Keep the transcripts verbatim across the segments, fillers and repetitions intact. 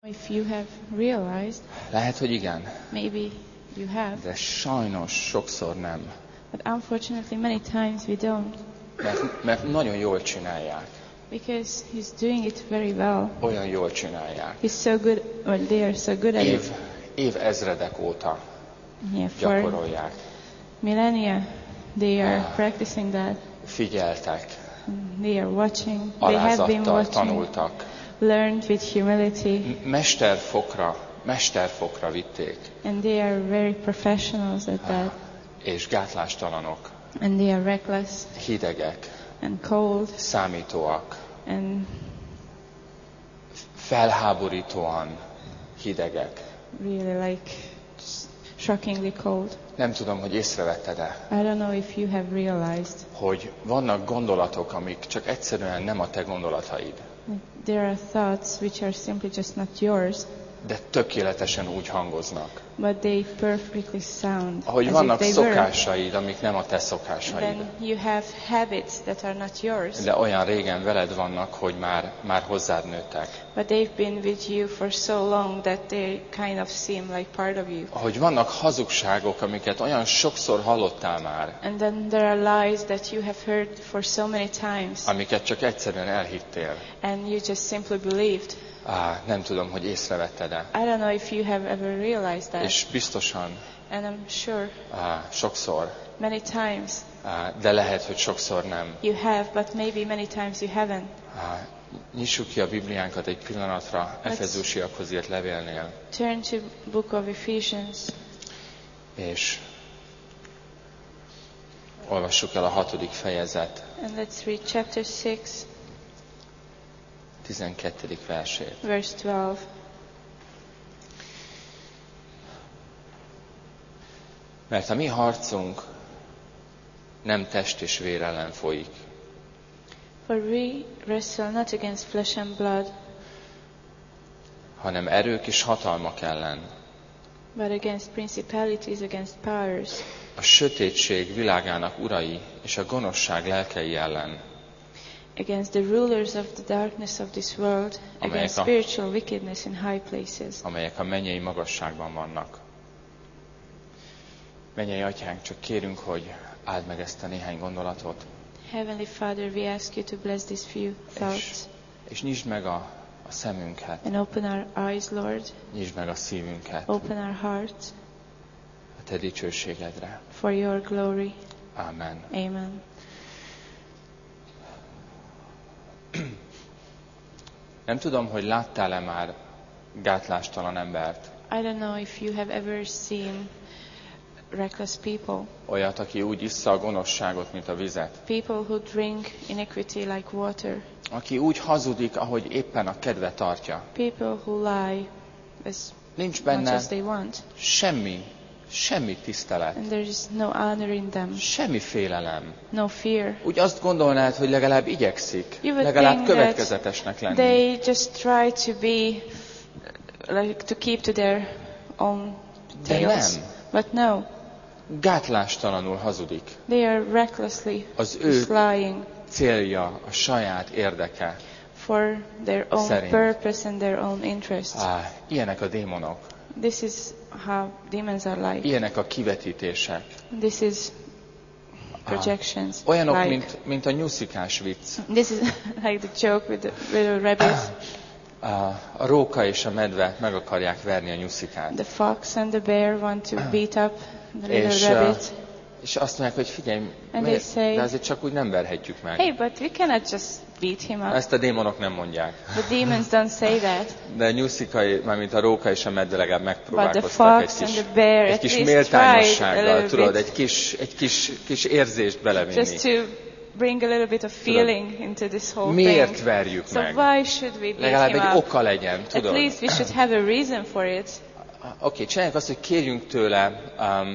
If you have realized, Lehet, hogy igen, maybe you have, de sajnos sokszor nem. but unfortunately many times we don't, Mert, mert nagyon jól csinálják. because he's doing it very well. Olyan jól csinálják. He's so good, or they are so good at Év, it. év ezredek óta Yeah, for gyakorolják. millennia, they are Ah. practicing that. Figyeltek, They are watching. They have been alázattal watching. tanultak. Learned with humility, Mesterfokra, mesterfokra vitték. and they are very professionals at that. És gátlástalanok, And they are reckless hidegek, and cold számítóak, and felháborítóan hidegek. really like just shockingly cold. Nem tudom, hogy észrevetted-e, I don't know if you have realized hogy vannak gondolatok, amik csak egyszerűen nem a te gondolataid, there are thoughts which are simply just not yours, de tökéletesen úgy hangoznak. but they perfectly sound Ahogy as vannak if they were. szokásaid, amik nem a te szokásaid. Then you have habits that are not yours, De olyan régen veled vannak, hogy már, már hozzád nőttek. but they've been with you for so long that they kind of seem like part of you. Ahogy vannak hazugságok, amiket olyan sokszor hallottál már, And then there are lies that you have heard for so many times, amiket csak egyszerűen elhittél. and you just simply believed. Á, nem tudom, hogy észrevetted-e. I don't know if you have ever realized that, És biztosan and I'm sure á, sokszor, many times á, de lehet, hogy sokszor nem. you have, but maybe many times you haven't. Á, nyissuk ki a Bibliánkat egy pillanatra Efezősiakhoz írt levélnél, Turn to book of Ephesians, és olvassuk el a hatodik fejezet and let's read chapter six, tizenkettedik versét. verse twelve. Mert a mi harcunk nem test és vér ellen folyik, For we wrestle not against flesh and blood, hanem erők és hatalmak ellen, but against principalities, against powers, a sötétség világának urai és a gonoszság lelkei ellen, against the rulers of the darkness of this world, against Amelyek a- spiritual wickedness in high places. amelyek a mennyei magasságban vannak. Mennyei Atyánk, csak kérünk, hogy áld meg ezt a néhány gondolatot, Heavenly Father, we ask you to bless these few és, thoughts és nyisd meg a, a szemünket, and open our eyes, Lord, nyisd meg a szívünket open our hearts a Te dicsőségedre. for your glory. Amen. Amen. Nem tudom, hogy láttál-e már gátlástalan embert, I don't know if you have ever seen reckless people, olyat, aki úgy issza a gonoszságot, mint a vizet, people who drink iniquity like water, aki úgy hazudik, ahogy éppen a kedve tartja. people who lie as Nincs much benne as they want, semmi, semmi tisztelet, and there is no honor in them, semmi félelem. no fear. Úgy azt gondolnád, hogy legalább igyekszik, You would legalább think következetesnek lenni. They just try to be, like, to keep to their own De tails. nem. But no, Gátlástalanul hazudik. they are recklessly Az ő just lying célja, a saját érdeke. for their own Szerint. purpose and their own interests. Á, ilyenek a démonok, This is how demons are like. ilyenek a kivetítések. This is projections. Olyanok, like. mint, mint a nyuszikás vicc. This is like the joke with the little rabbit. A, a róka és a medve meg akarják verni a nyuszikát. The fox and the bear want to beat up the little És, rabbit. És azt mondják, hogy figyelj, And miért- they say- de azért csak úgy nem verhetjük meg. Hey, but we cannot just beat him up. Ezt a démonok nem mondják. The demons don't say that. De a nyuszikai, mármint a róka és a medve legalább But megpróbálkoztak the egy fox kis, and the bear egy at kis least tried a méltányossággal, little tudod, bit. egy kis, egy kis, kis érzést belevinni. Just to bring a little bit of feeling into this whole Miért thing. verjük So meg? why should we beat Legalább him egy up? oka legyen, At tudod? least we should have a reason for it. Oké, csináljuk azt, hogy kérjünk tőle, um,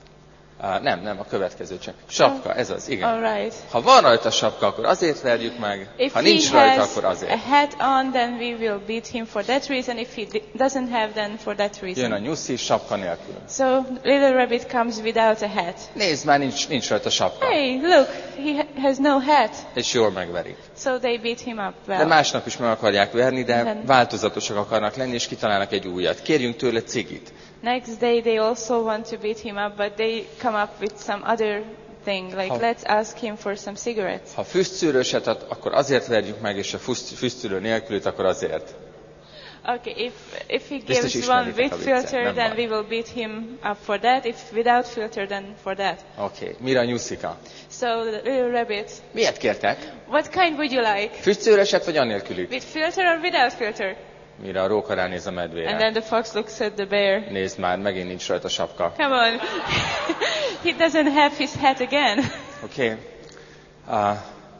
uh, nem, nem, a következő csak. Sapka, ez az, igen. All right. Ha van rajta sapka, akkor azért verjük meg, If ha he nincs rajta, has akkor a azért. hat on, then we will beat him for that reason. If he d- doesn't have, then for that Jön a reason. nyuszi sapka nélkül. So little rabbit comes without a hat. Nézd már, nincs, nincs rajta sapka. Hey, look, he ha- has no head. És jól megverik. So they beat him up well. De másnap is meg akarják verni, de Then- változatosak akarnak lenni, és kitalálnak egy újat. Kérjünk tőle cigit. Next day they also want to beat him up, but they come up with some other thing, like Ha- let's ask him for some cigarettes. Ha füstszűrőset ad, akkor azért verjük meg, és a füst- füstszűrő nélkülit, akkor azért. Okay, if if he Biztos gives one ismeritek a with viccet, filter, nem then baj. we will beat him up for that. If without filter, then for that. Oké, okay. Mire a nyuszika? So the little rabbit, Miért kértek? what kind would you like? Füstszűrőset vagy anélkülit? With filter or without filter? Mire a róka ránéz a And medvére. then the fox looks at the bear. Nézd már, megint nincs rajta sapka. Come on, he doesn't have his hat again. Oké. Okay. Uh,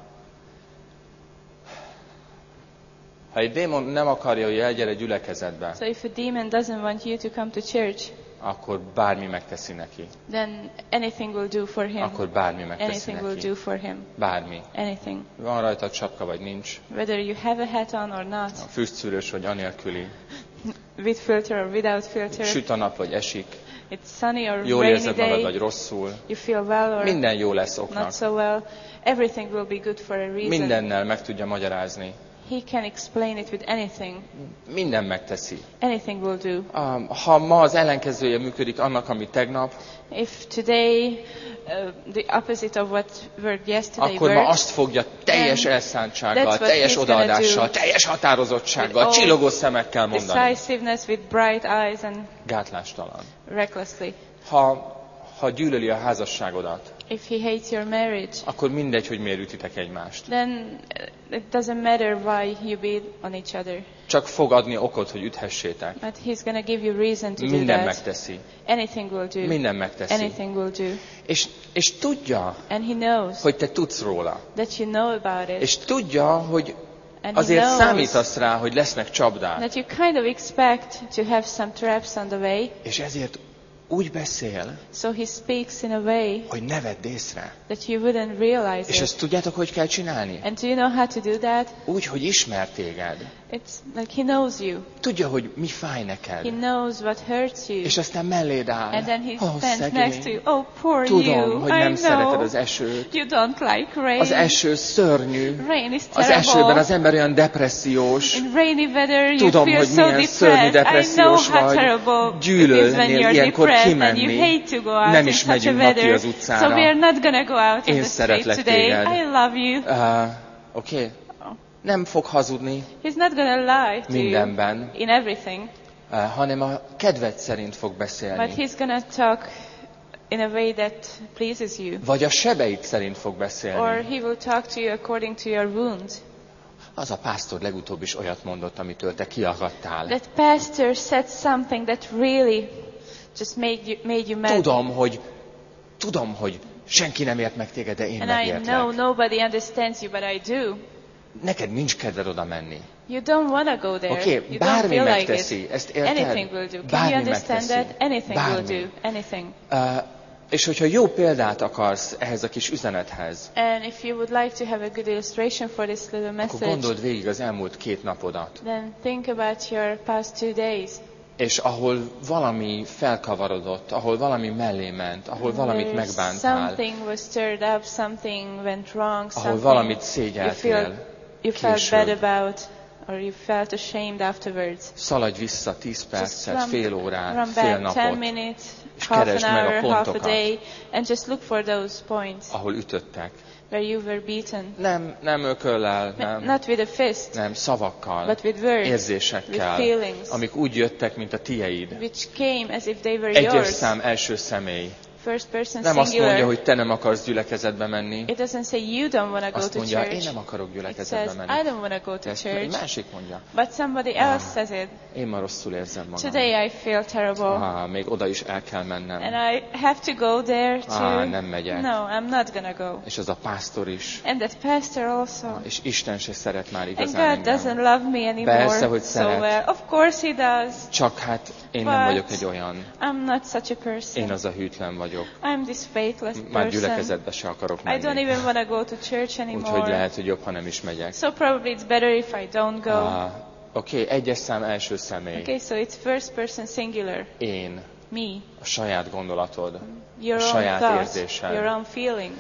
ha egy démon nem akarja, hogy elgyere gyülekezetbe, So if a demon doesn't want you to come to church, akkor bármi megteszi neki. then anything will do for him. Akkor bármi megteszi Anything will neki. do for him. Bármi. Anything. Van rajta sapka, vagy nincs. Whether you have a hat on or not, A füstszűrős, vagy anélküli. with filter or without filter, Süt a nap, vagy esik. it's sunny or Jól rainy érzed magad, day, vagy rosszul. you feel well or Minden jó lesz oknak. not so well, everything will be good for a reason. Mindennel meg tudja magyarázni. He can explain it with anything. Minden megteszi. Anything will do. Um, ha ma az ellenkezője működik annak, ami tegnap, If today uh, the opposite of what worked yesterday akkor ma worked, azt fogja teljes then elszántsággal, that's what teljes he's gonna odaadással, do. teljes határozottsággal, With all csillogó szemekkel mondani. decisiveness, with bright eyes and Gátlástalan. recklessly. Ha, ha gyűlöli a házasságodat, If he hates your marriage, akkor mindegy, hogy miért ütitek egymást. then uh, it doesn't matter why you beat on each other. Csak fog adni okot, hogy üthessétek. But he's going to give you reason to Minden do that. megteszi. Anything will do. Minden megteszi. Anything will do. És, és tudja, And he knows hogy te tudsz róla. that you know about it. És tudja, hogy And he azért knows számítasz rá, hogy lesznek csapdák. that you kind of expect to have some traps on the way. És ezért úgy beszél, So he speaks in a way hogy ne vedd észre. that you wouldn't realize És it. ezt tudjátok, hogy kell csinálni? And do you know how to do that? Úgy, hogy ismer téged. It's like he knows you. Tudja, hogy mi fáj He neked. knows what hurts you. És aztán melléd áll. And then he Ó, stands next to you. szegény. Oh, poor Tudom, you. hogy I nem szereted know. az esőt. You don't like rain. Az eső szörnyű. Rain is Az terrible. esőben az ember olyan depressziós. In rainy weather you Tudom, feel hogy so milyen szörnyű depressed. I know depressziós how vagy. terrible it is when Gyűlölnél you're ilyenkor depressed and you kimenni. hate to go out Nem in is such a megyünk ma ki weather. az So utcára. we are not going to go out in Én the street szeretlek today. téged. I love you. Uh, Oké? Okay? Nem fog hazudni He's not going to lie to you mindenben, in everything, uh, hanem a kedved szerint fog but beszélni. he's going to talk in a way that pleases you. Vagy a sebeid szerint fog Or beszélni. he will talk to you according to your wounds. Az a pásztor legutóbb is olyat mondott, amitől te kiakadtál. That pastor said something that really just made you, made you mad. Tudom, hogy, tudom, hogy senki nem ért meg téged, de én And I megértlek. know nobody understands you, but I do. Neked nincs kedved oda menni. You don't want to go there. Oké, You okay, don't bármi feel like megteszi, it. ezt érted? Anything will do. Can Bármi you understand megteszi. that? Anything Bármi. will do. Anything. Uh, és hogyha jó példát akarsz ehhez a kis üzenethez, And if you would like to have a good illustration for this little akkor message, gondold végig az elmúlt két napodat. then think about your past two days. És ahol valami felkavarodott, ahol valami mellé ment, ahol valamit There's megbántál, Something was stirred up, something went wrong, ahol something valamit you, szégyeltél, feel, you felt később. bad about, or you felt ashamed afterwards. szaladj vissza tíz Just percet, run, fél órát, run fél back ten napot, minutes, és half an keresd meg a hour, half a pontokat. day, and just look for those points ahol ütöttek. where you were beaten. Nem, nem ököllel, N- nem, Not with a fist, nem szavakkal, but with words, with érzésekkel, feelings, amik úgy jöttek, mint a tieid. which came as if they were Egyes yours. szám első személy. First person Nem azt mondja, singular. hogy te nem akarsz gyülekezetbe menni. It doesn't say you don't want to go Azt to mondja, én church. nem akarok It gyülekezetbe says, I menni. don't want to go to Ezt egy church. másik mondja. But somebody else says it. Én ma rosszul érzem magam. Today I feel terrible. Ah, még oda is el kell mennem. And I have to go there to... Ah, nem megyek. No, I'm not going to go. És az a pásztor is. And that pastor also. És Isten se szeret már And igazán God engem. doesn't love me anymore Persze, hogy so szeret. well. Of course he does. Csak hát én nem But vagyok egy olyan. I'm not such a person. Én az a hűtlen vagyok. I'm this faithless Már person. gyülekezetbe se akarok I don't menni. even want to go to church Úgyhogy anymore. lehet, hogy jobb, ha nem is megyek. So probably it's better if I don't go. Ah, Oké, okay, egyes szám első személy. Okay, so it's first person singular. Én, Me. a saját gondolatod, Your a own saját thoughts. érzésed. Your own feelings.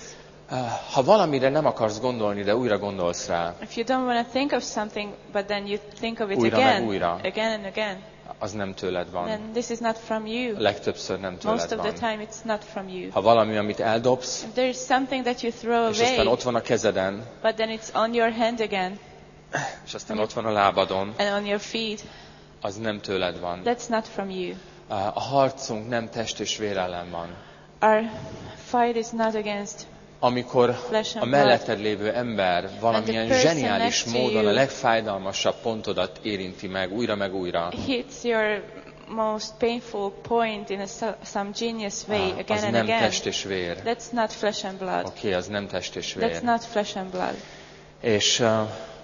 Ha valamire nem akarsz gondolni, de újra gondolsz rá, If you don't want to think of something, but then you think of it Újra meg again, újra. again and again, az nem tőled van. then this is not from you. Legtöbbször nem Most tőled of the van. time it's not from you. Ha valami, amit eldobsz, If there is something that you throw és aztán away, ott van a kezeden, but then it's on your hand again és aztán ott van a lábadon, and on your feet, az nem tőled van. that's not from you. A harcunk nem test és vér ellen van. Our fight is not against Amikor flesh a and melletted lévő ember valamilyen person zseniális next to módon you a legfájdalmasabb pontodat érinti meg újra meg újra, hits your most painful point in a, so- some genius way ah, again az and nem again. test és vér. That's not flesh and blood. Oké, okay, az nem test és That's vér. not flesh and blood. És, uh,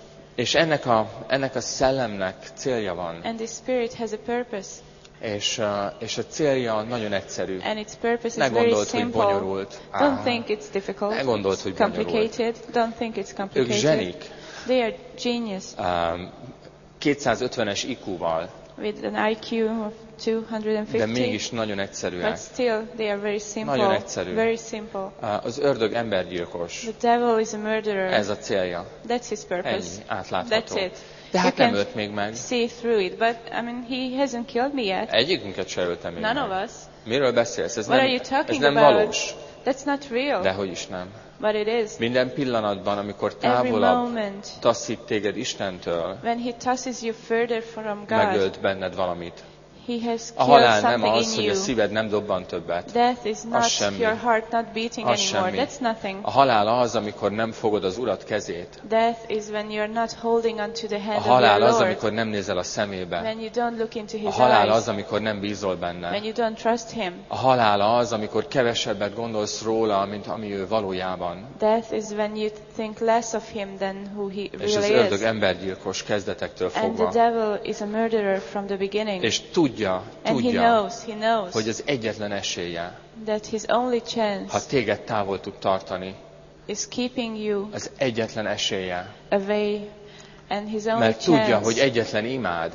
és ennek, a, ennek a szellemnek célja van. And the Spirit has a purpose. És, uh, és a célja nagyon egyszerű. And its purpose Ne is very gondold, hogy simple. bonyolult. Don't Ah, think it's difficult. Ne gondold, hogy It's bonyolult. complicated. Don't think it's Ők complicated. zsenik. They are genius Um, kétszázötvenes I Q-val, with an I Q of two hundred de fifty. mégis nagyon egyszerűek. But still, they are very simple. Nagyon egyszerű. Very simple. Uh, Az ördög embergyilkos. The devil is a murderer. Ez a célja. That's his purpose. Ennyi, átlátható. That's it. De You hát nem can ölt még meg. see through it, but I mean, he hasn't killed me yet. Egyikünket se ölte még None meg. of us. Miről beszélsz? Ez What nem, are you ez talking nem about? valós. That's not real. Dehogy is nem. But it is. Minden pillanatban, amikor Every távolabb moment taszít téged Istentől, when he tosses you further from God, megölt benned valamit. he has A killed halál nem something az, in hogy a you. szíved nem dobban többet. Death is not semmi. your heart not beating Az anymore. semmi. That's nothing. A halál az, amikor nem fogod az Urat kezét. Death is when you're not holding onto the A hand of halál your az, Lord. amikor nem nézel a szemébe. When you don't look into A his halál eyes. az, amikor nem bízol benne. When you don't trust him. A halál az, amikor kevesebbet gondolsz róla, mint ami ő valójában. Death is when you think less of him than who he És az really ördög is. embergyilkos kezdetektől And the fogva. devil is a murderer from the beginning. És tudja, And he tudja, knows, he knows hogy az egyetlen esélye, that his only chance ha téged távol tud tartani, is keeping you az egyetlen esélye. away. And his only Mert tudja, chance, hogy egyetlen imád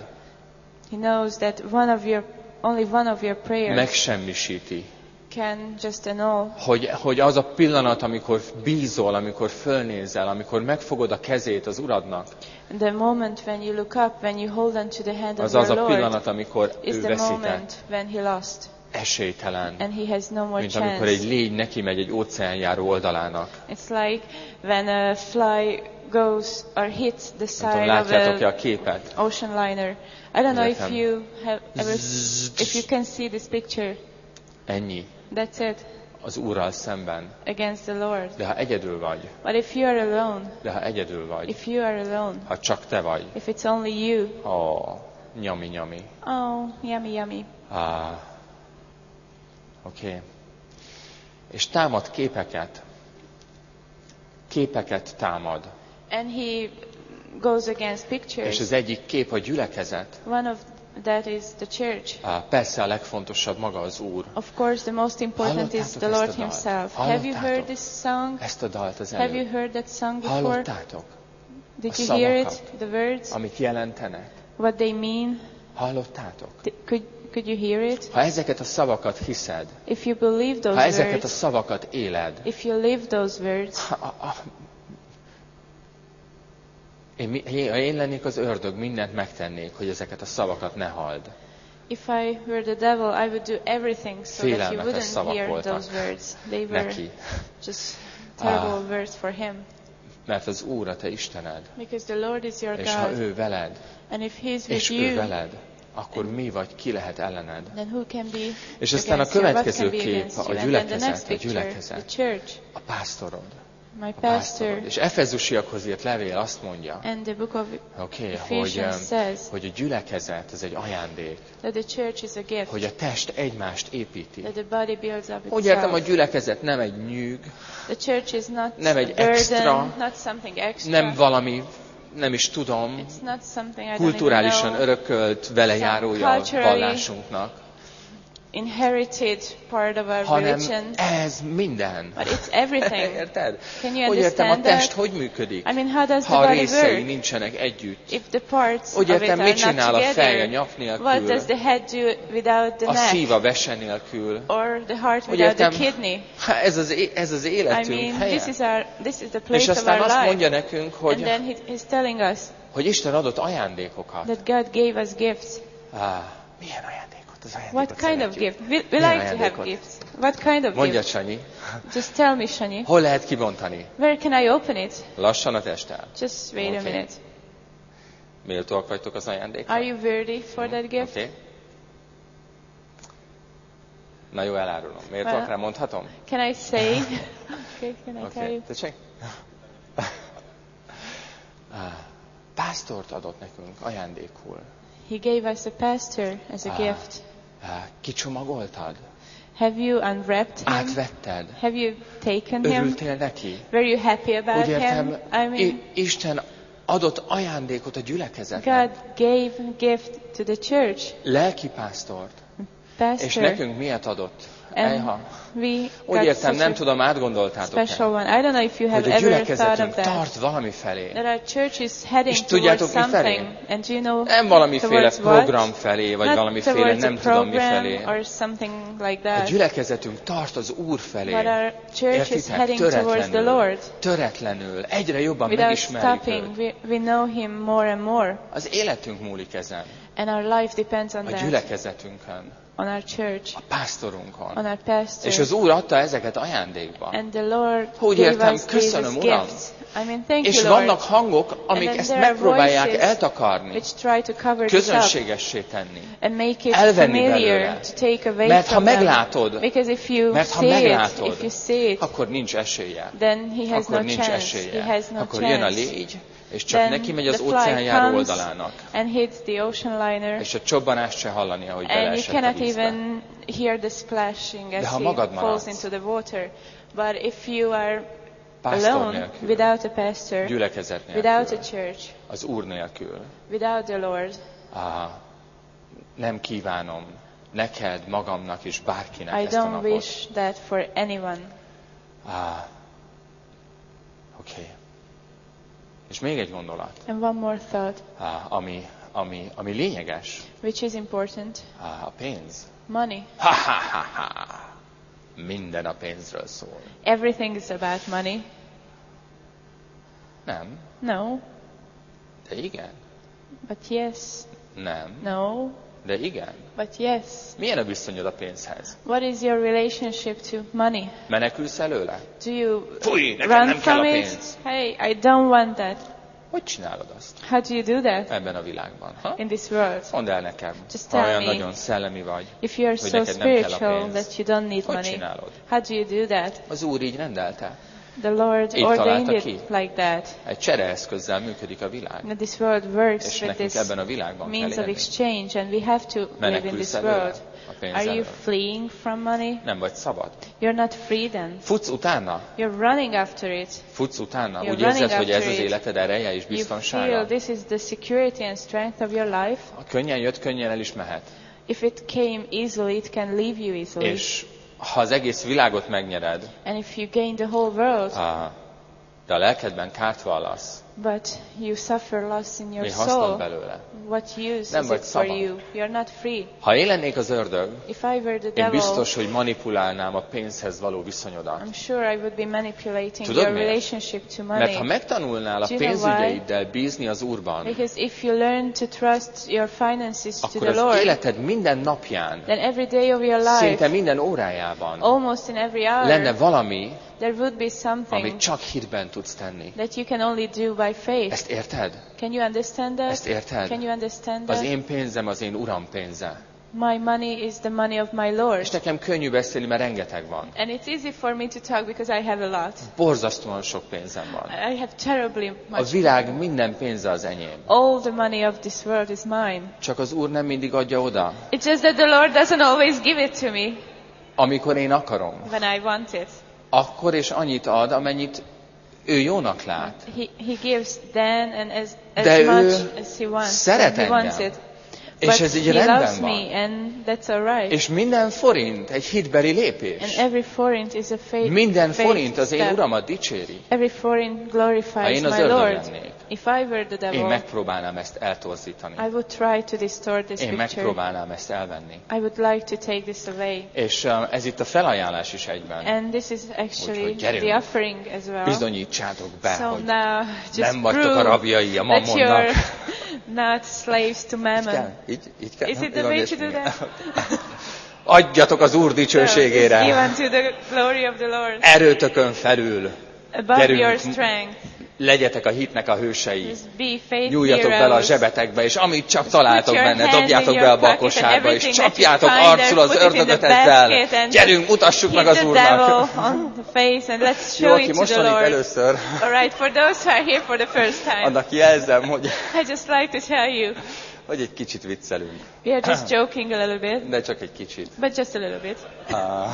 he knows that one of your, only one of your prayers megsemmisíti. can just annul. Hogy, hogy az a pillanat, amikor bízol, amikor fölnézel, amikor megfogod a kezét az Uradnak, The moment when you look up, when you hold on to the hand of az az your a Lord, pillanat, amikor is ő the veszített. moment when he lost. Esélytelen. And he has no more Mint amikor egy chance. légy neki megy egy óceánjáró oldalának. It's like when a fly goes or hits the Nem tudom, side of látjátok-e an a képet? ocean liner. I don't know if Egyetem. you have ever, if you can see this picture. Ennyi. That's it. Az Úrral szemben. Against the Lord. De ha egyedül vagy, But if you are alone, de ha egyedül vagy, if you are alone, ha csak te vagy, if it's only you, ó, nyami-nyami. oh, yummy, yummy. Ah, Oké. Okay. És támad képeket. Képeket támad. And he goes against És pictures. az egyik kép a gyülekezet. One of that is the church. Ah, persze a legfontosabb maga az Úr. Of course, the most important is Hallottátok the ezt a Lord dalt? himself. Have you Hallottátok? heard this song? Ezt a dalt az Have you előbb. heard that song before? Hallottátok? Did a you hear it? szavakat? The words? Amit jelentenek. What they mean? Hallottátok? Th- Could, could you hear it? Ha ezeket a szavakat hiszed, If you believe ha those ezeket a words, szavakat éled, if you live those words, ha, ha, én, mi- ha én lennék az ördög, mindent megtennék, hogy ezeket a szavakat ne halld. if I were the devil, I would do everything so that you Félelmetes wouldn't szavak hear voltak those words. They were neki. just terrible Ah. words for him. Mert az Úr a te Istened, Because the Lord is your és ha God. ő veled, And if He is és with ő you, veled, akkor mi vagy, ki lehet ellened? then who can be És aztán a against you? What következő can be kép against a you? And then the next gyülekezet, a picture, the gyülekezet, church, a pásztorod. my A pásztorod. pastor. És Efezusiakhoz írt levél azt mondja, And the book of oké, okay, Ephesians hogy, em, says hogy a gyülekezet ez egy ajándék, that the church is a gift, hogy a test egymást építi. that the body builds up Úgy értem, a itself. gyülekezet nem egy nyűg, The church is not nem a egy burden, extra, not something extra. nem valami, nem is tudom, It's not something I don't even kulturálisan know. örökölt velejárója a culturally- vallásunknak, inherited part of our hanem religion. ez minden. But it's everything. Érted? Can you Hogy értem, a understand test that? hogy működik? I mean, how does Ha the a body részei work? nincsenek együtt. If the parts Hogy of it értem, are mit not csinál a fej a together, nyak what does nélkül? the head do without the A szív neck? a vese nélkül? Or the heart Hogy without the értem, kidney? ha ez az, é- ez az I életünk mean, helye. this is our, this is the És place of aztán our azt life. mondja nekünk, And hogy, then he, he's telling us hogy Isten adott ajándékokat. that God gave us gifts. Á, milyen ajándékot? Az ajándékot What kind of szeretjük. gift? We, we Milyen like to have ajándékot? gifts. What kind of Mondja, gift? Sanyi, Just tell me, Shani. hol lehet kibontani? Where can I open it? Lassan a testtel. Just wait a Okay. minute. Méltóak vagytok az ajándékra? Are you worthy for that gift? Oké. Okay. Na jó, elárulom. Méltóak Well, rá mondhatom? Can I say? Okay, can I tell Oké. you? Tessék? Á, Pásztort adott nekünk ajándékul. He gave us a pastor as a Ah. gift. Á, Kicsomagoltad? Have you unwrapped him? Átvetted? Have you taken him? Örültél neki? Were you happy about Úgy him? értem, I mean, I- Isten adott ajándékot a God gyülekezetnek. gave a gift to the church, Lelki pásztort. És pastor, nekünk miért adott? and Ejha. we Úgy got értem, such nem a tudom, átgondoltátok-e, special one. I don't know if you have hogy a ever thought gyülekezetünk of that. tart valami felé. That our church is heading És towards tudjátok, mi felé? something, and you know Nem valamiféle towards what? program felé, vagy Not valamiféle towards nem a tudom mi program felé. or something like A that. gyülekezetünk tart az Úr felé. But our church is Értitek? heading towards the Töretlenül, Lord. töretlenül, egyre jobban Without megismerjük stopping, őt. we, we know Him more and more. Az életünk múlik ezen, And our life depends on a that, gyülekezetünkön, on our church, a pásztorunkon. on our pastor. És az Úr adta ezeket ajándékba. And the Lord Úgy gave értem, us these köszönöm, as Uram. gifts. I mean, thank És you, Lord. vannak hangok, amik then ezt there are megpróbálják voices eltakarni, which try to cover this up közönségessé tenni. and make it elvenni familiar, belőle. to take away Mert ha from them. meglátod, Because if you mert ha see it, meglátod, if you see it, akkor nincs esélye. then he has Akkor no nincs chance. esélye. He has no Akkor chance. jön a légy, és csak Then neki megy the az fly óceánjáró comes oldalának. and hits the ocean liner, És a csobbanást se hallani, ahogy and you beleesett a cannot vízbe. even hear the splashing De as ha he magad falls maradsz, into the water. But if you are Pásztor alone, nélkül, without a pastor, gyülekezet without a nélkül, church, az Úr nélkül, without the Lord, á, nem kívánom neked, magamnak és bárkinek I ezt a don't napot. wish that for anyone. Á, oké. És még egy gondolat, And one more thought, á, ami, ami, ami lényeges, which is important. á, a pénz. Money. Ha, ha, ha, ha. Minden a pénzről szól. Everything is about money. Nem, No, de igen. but yes. Nem, No, de igen. but yes. Milyen a viszonyod a pénzhez? What is your relationship to money? Menekülsz előle? Do you Fúj, nekem run nem kell a from it? pénz. Hey, I don't want that. Hogy csinálod azt How do you do that ebben a világban? Ha? in this world? Mondd el nekem, Just ha tell olyan me. nagyon szellemi vagy, If you are hogy so neked nem kell a spiritual pénz. that you don't need Hogy money, csinálod? how do you do that? Az Úr így rendelte. The Lord Így ordained találta it ki. like that. Egy csereeszközzel működik a világ. That this world works És with nekünk this ebben a világban kell means of élni. exchange, and we have to live in Menekülsz this előle world. a pénz Are you elől. fleeing from money? Nem vagy szabad. You're not free then. Futsz utána? You're running after it. Futsz utána? You're Úgy érzed, running hogy ez after az it. életed ereje és You feel biztonsága? this is the security and strength of your life. Ha könnyen jött, könnyen el is mehet. If it came easily, it can leave you easily. És ha az egész világot megnyered, And if you gain the whole world, á, de a lelkedben kárt vallasz, but you suffer loss in your mi hasznod soul, belőle? what use Nem is vagy it for szabad. you? You're not free. Ha én lennék az ördög, If I were the én devil, biztos, hogy manipulálnám a pénzhez való viszonyodat. I'm sure I would be manipulating Tudod your miért? relationship to money. Mert ha megtanulnál a Do you know why? pénzügyeiddel bízni az Úrban, Because if you learn to trust your finances to akkor the az Lord, életed minden napján, then every day of your szinte life, minden órájában almost in every lenne hour, valami, there would be amit something csak hitben tudsz tenni. that you can only do by faith. Ezt érted? Can you understand Ezt that? érted? Can you understand Az that? én pénzem az én Uram pénze. My money is the money of my És Lord. nekem könnyű beszélni, mert rengeteg van. And it's easy for me to talk because I have a lot. Borzasztóan sok pénzem van. I have terribly A much. világ minden pénze az enyém. All the money of this world is mine. Csak az Úr nem mindig adja oda, It's just that the Lord doesn't always give it to me amikor én akarom. when I want it. Akkor és annyit ad, amennyit ő jónak lát. He, he gives then and as, as De ő much as he wants. szeret when he wants engem. it. És But ez így he rendben loves van. me, and that's all right. És minden forint egy hitbeli lépés. And every forint is a faith, Minden faith forint az én step. Uramat dicséri. Every forint Ha glorifies én az my ördög Lord. lennék, If I were the én devil, megpróbálnám ezt eltorzítani. I would try to distort this Én picture. megpróbálnám ezt elvenni. I would like to take this away. És uh, ez itt a felajánlás is egyben. And this is actually Úgyhogy gyerünk. the offering as well. Bizonyítsátok be, So hogy now just nem vagytok a prove rabjai a that you're mammonnak. not slaves to mammon. Kell? Így, így kell? Is it the Jó, way és to do igen. that? Adjatok az Úr So, just dicsőségére. give unto the glory of the Lord. Erőtökön felül. Above Gyerünk. your strength. Legyetek a hitnek a hősei. Just be faith Nyúljatok heroes. bele a zsebetekbe, és amit csak találtok your benne, hands dobjátok in be your abba a pocket and kosárba, és everything that you csapjátok find there, arcul az put it in ördögöt the ezzel. basket and Gyerünk, mutassuk meg hit az the Úrnak. devil on the face and let's Jó, show aki it to most the van itt Lord. először, All right, for those who are here for the first time, annak jelzem, hogy, I just like to tell you, hogy egy kicsit viccelünk. we are just joking a little bit, De csak egy kicsit. but just a little bit. A,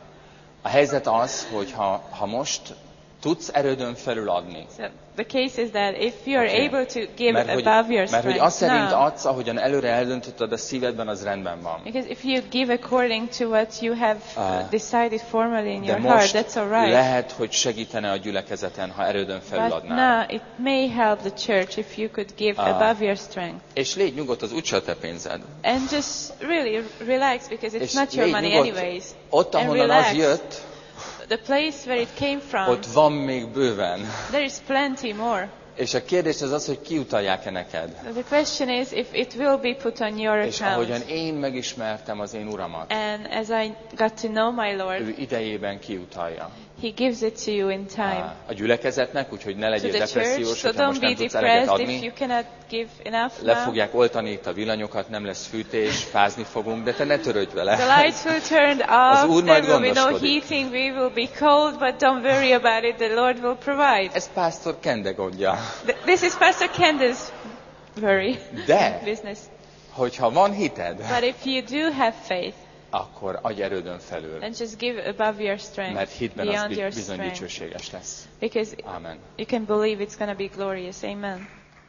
a helyzet az, hogy ha, ha most tudsz erődön felül adni, So the case is that if you are Okay. able to give mert hogy, above your mert hogy azt strength szerint now, adsz, ahogyan előre eldöntötted a szívedben, az rendben van. because if you give according to what you have uh, Ah. decided formally in De your heart, most that's all right. lehet, hogy segítene a gyülekezeten, ha erődön felül But adnál. now it may help the church if you could give Ah. above your strength. És légy nyugodt, az úgyse a te pénzed. And just really relax, because it's És not your légy money nyugodt, anyways. ott, And ahonnan relax. az jött, The place where it came from, ott van még bőven. there is plenty more. És a kérdés az az, hogy kiutalják-e neked. So the question is if it will be put on your És ahogyan account. én megismertem az én Uramat, And as I got to know my Lord, ő idejében kiutalja. He gives it to you in time. A gyülekezetnek, úgyhogy ne To legyél the church, depressziós, so hogyha don't most be nem tudsz eleget depressed if adni. you cannot give enough Le now. fogják oltani itt a villanyokat, nem lesz fűtés, fázni fogunk, de te ne törődj vele. The lights will turn Az off, Úr there majd will be no gondoskodik. heating, we will be cold, but don't worry about it, the Lord will provide. Ez pásztor Kende gondja. Th- This is Pastor Kenda's worry, De, business. hogyha van hited, But if you do have faith, akkor adj erődön felül. then just give above your strength, Mert hitben az beyond bi- your bizony strength. dicsőséges lesz. Because Amen. you can believe it's going to be glorious. Amen.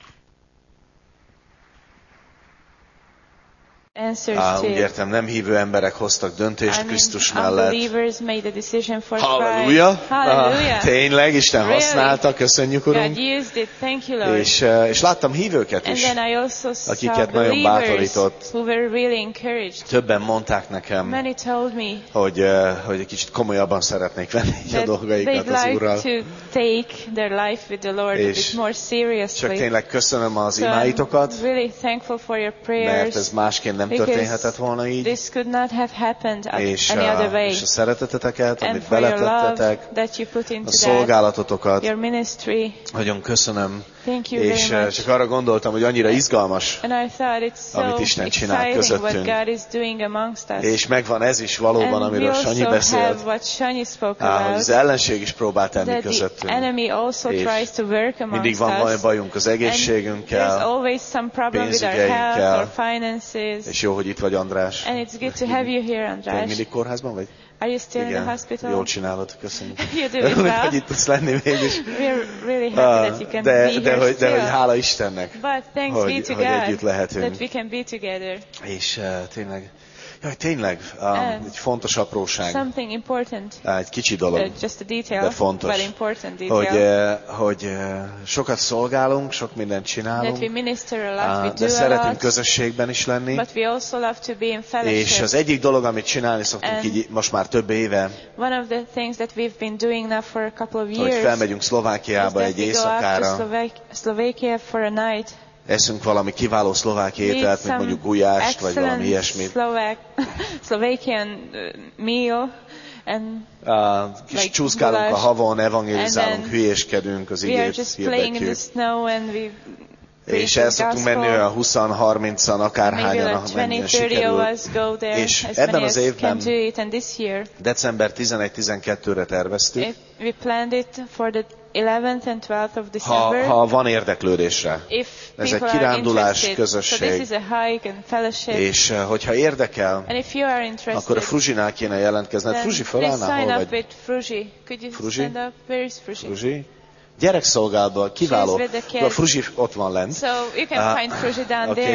Answers Á, to úgy értem, nem hívő emberek hoztak döntést I mean, Krisztus mellett. unbelievers made a decision for Halleluja! Christ. Hallelujah. Ah, tényleg, Isten Really? használta, köszönjük, God Urunk. used it. Thank you, Lord. És, eh, és láttam hívőket And is. then I also saw akiket nagyon believers bátorított. who were really encouraged. Többen mondták nekem, Many told me hogy, eh, hogy egy kicsit komolyabban szeretnék venni így a that dolgaikat they'd az like Úrral. to take their life with the Lord a És bit more Csak seriously. tényleg köszönöm az So I'm imáitokat, really thankful for your mert ez prayers, másként nem because történhetett volna így. this could not have happened És any other a, way. és a szereteteteket, And amit for your love beletettetek, that you put a into that, szolgálatotokat, your ministry. nagyon köszönöm. Thank you És very eh, much. csak arra gondoltam, hogy annyira izgalmas, And I thought it's so amit Isten csinál exciting what közöttünk. God is doing amongst us. és megvan ez is valóban, And we amiről Sanyi also beszélt, have what Shani spoke á, hogy about, az ellenség is próbál tenni that the közöttünk. enemy also És tries to work Mindig amongst van valami us. bajunk az And there's egészségünkkel, always some problem with our pénzügyeinkkel. health or finances. és jó, hogy itt vagy, András. And it's good to have you here, Te András. mindig kórházban vagy? Are you still in the Igen, hospital? jól csinálod, köszönjük. You do it Örülök, well. hogy itt tudsz lenni mégis. We're really happy Ah, that you can de, be de, here hogy, de hogy still. hála Istennek, But thanks hogy, be to hogy együtt God lehetünk. that we can be together. És uh, tényleg, jaj, tényleg, um, And egy fontos apróság, Something important, uh, egy kicsi uh, dolog, just a detail, de fontos, but important hogy, detail, uh, hogy uh, sokat szolgálunk, sok mindent that csinálunk, we minister a lot, we uh, de do a szeretünk lot, közösségben is lenni, but we also love to be in és fellowship. az egyik dolog, amit csinálni szoktunk And így most már több éve, One of the things that we've been doing now for a couple of hogy years is felmegyünk Szlovákiába that egy we go up to éjszakára, Slovak- Slovakia for a night, eszünk valami kiváló szlovák eat ételt, mint some mondjuk gulyást, vagy valami excellent ilyesmit. Slovak, Slovakian uh, meal, and Uh, kis like csúszkálunk a goulash. havon, evangelizálunk, And then hülyéskedünk, az we are igét just playing in the hirdetjük. snow and we preach És the el szoktunk menni gospel. olyan húsz-harmincan, Maybe akárhányan, like amennyien twenty, thirty sikerül. of us go there, És as ebben many az as évben can do it. And this year, december tizenegy-tizenkettőre terveztük, if we planned it for the eleventh and twelfth of ha, December. ha van érdeklődésre. If Ez egy people are kirándulás, interested. So közösség. this is a hike and fellowship. És uh, hogyha érdekel, And if you are interested, akkor a Fruzsinál kéne jelentkezned. then Fruzsi, please fölállnál, sign hol up vagy? with Fruzi. Could you Fruzi? stand up? Where is Fruzi? Fruzsi? Gyerekszolgálatban, kiváló. She's with the kids. A Fruzsi ott van lent. So you can Ah, find Fruzi down okay. there.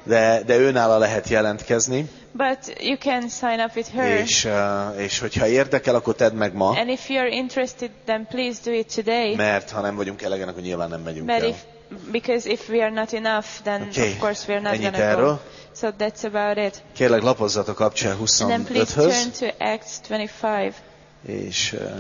de, de őnála lehet jelentkezni, But you can sign up with her. és, uh, és hogyha érdekel, akkor tedd meg ma, And if you're interested, then please do it today. mert ha nem vagyunk elegen, akkor nyilván nem megyünk But el. if, because if we are not enough, then Okay. of course we are not Ennyit going to erről. go. So that's about it. Kérlek, lapozzatok Apcsél And then please huszonöthöz, turn to Acts twenty-five. és, uh,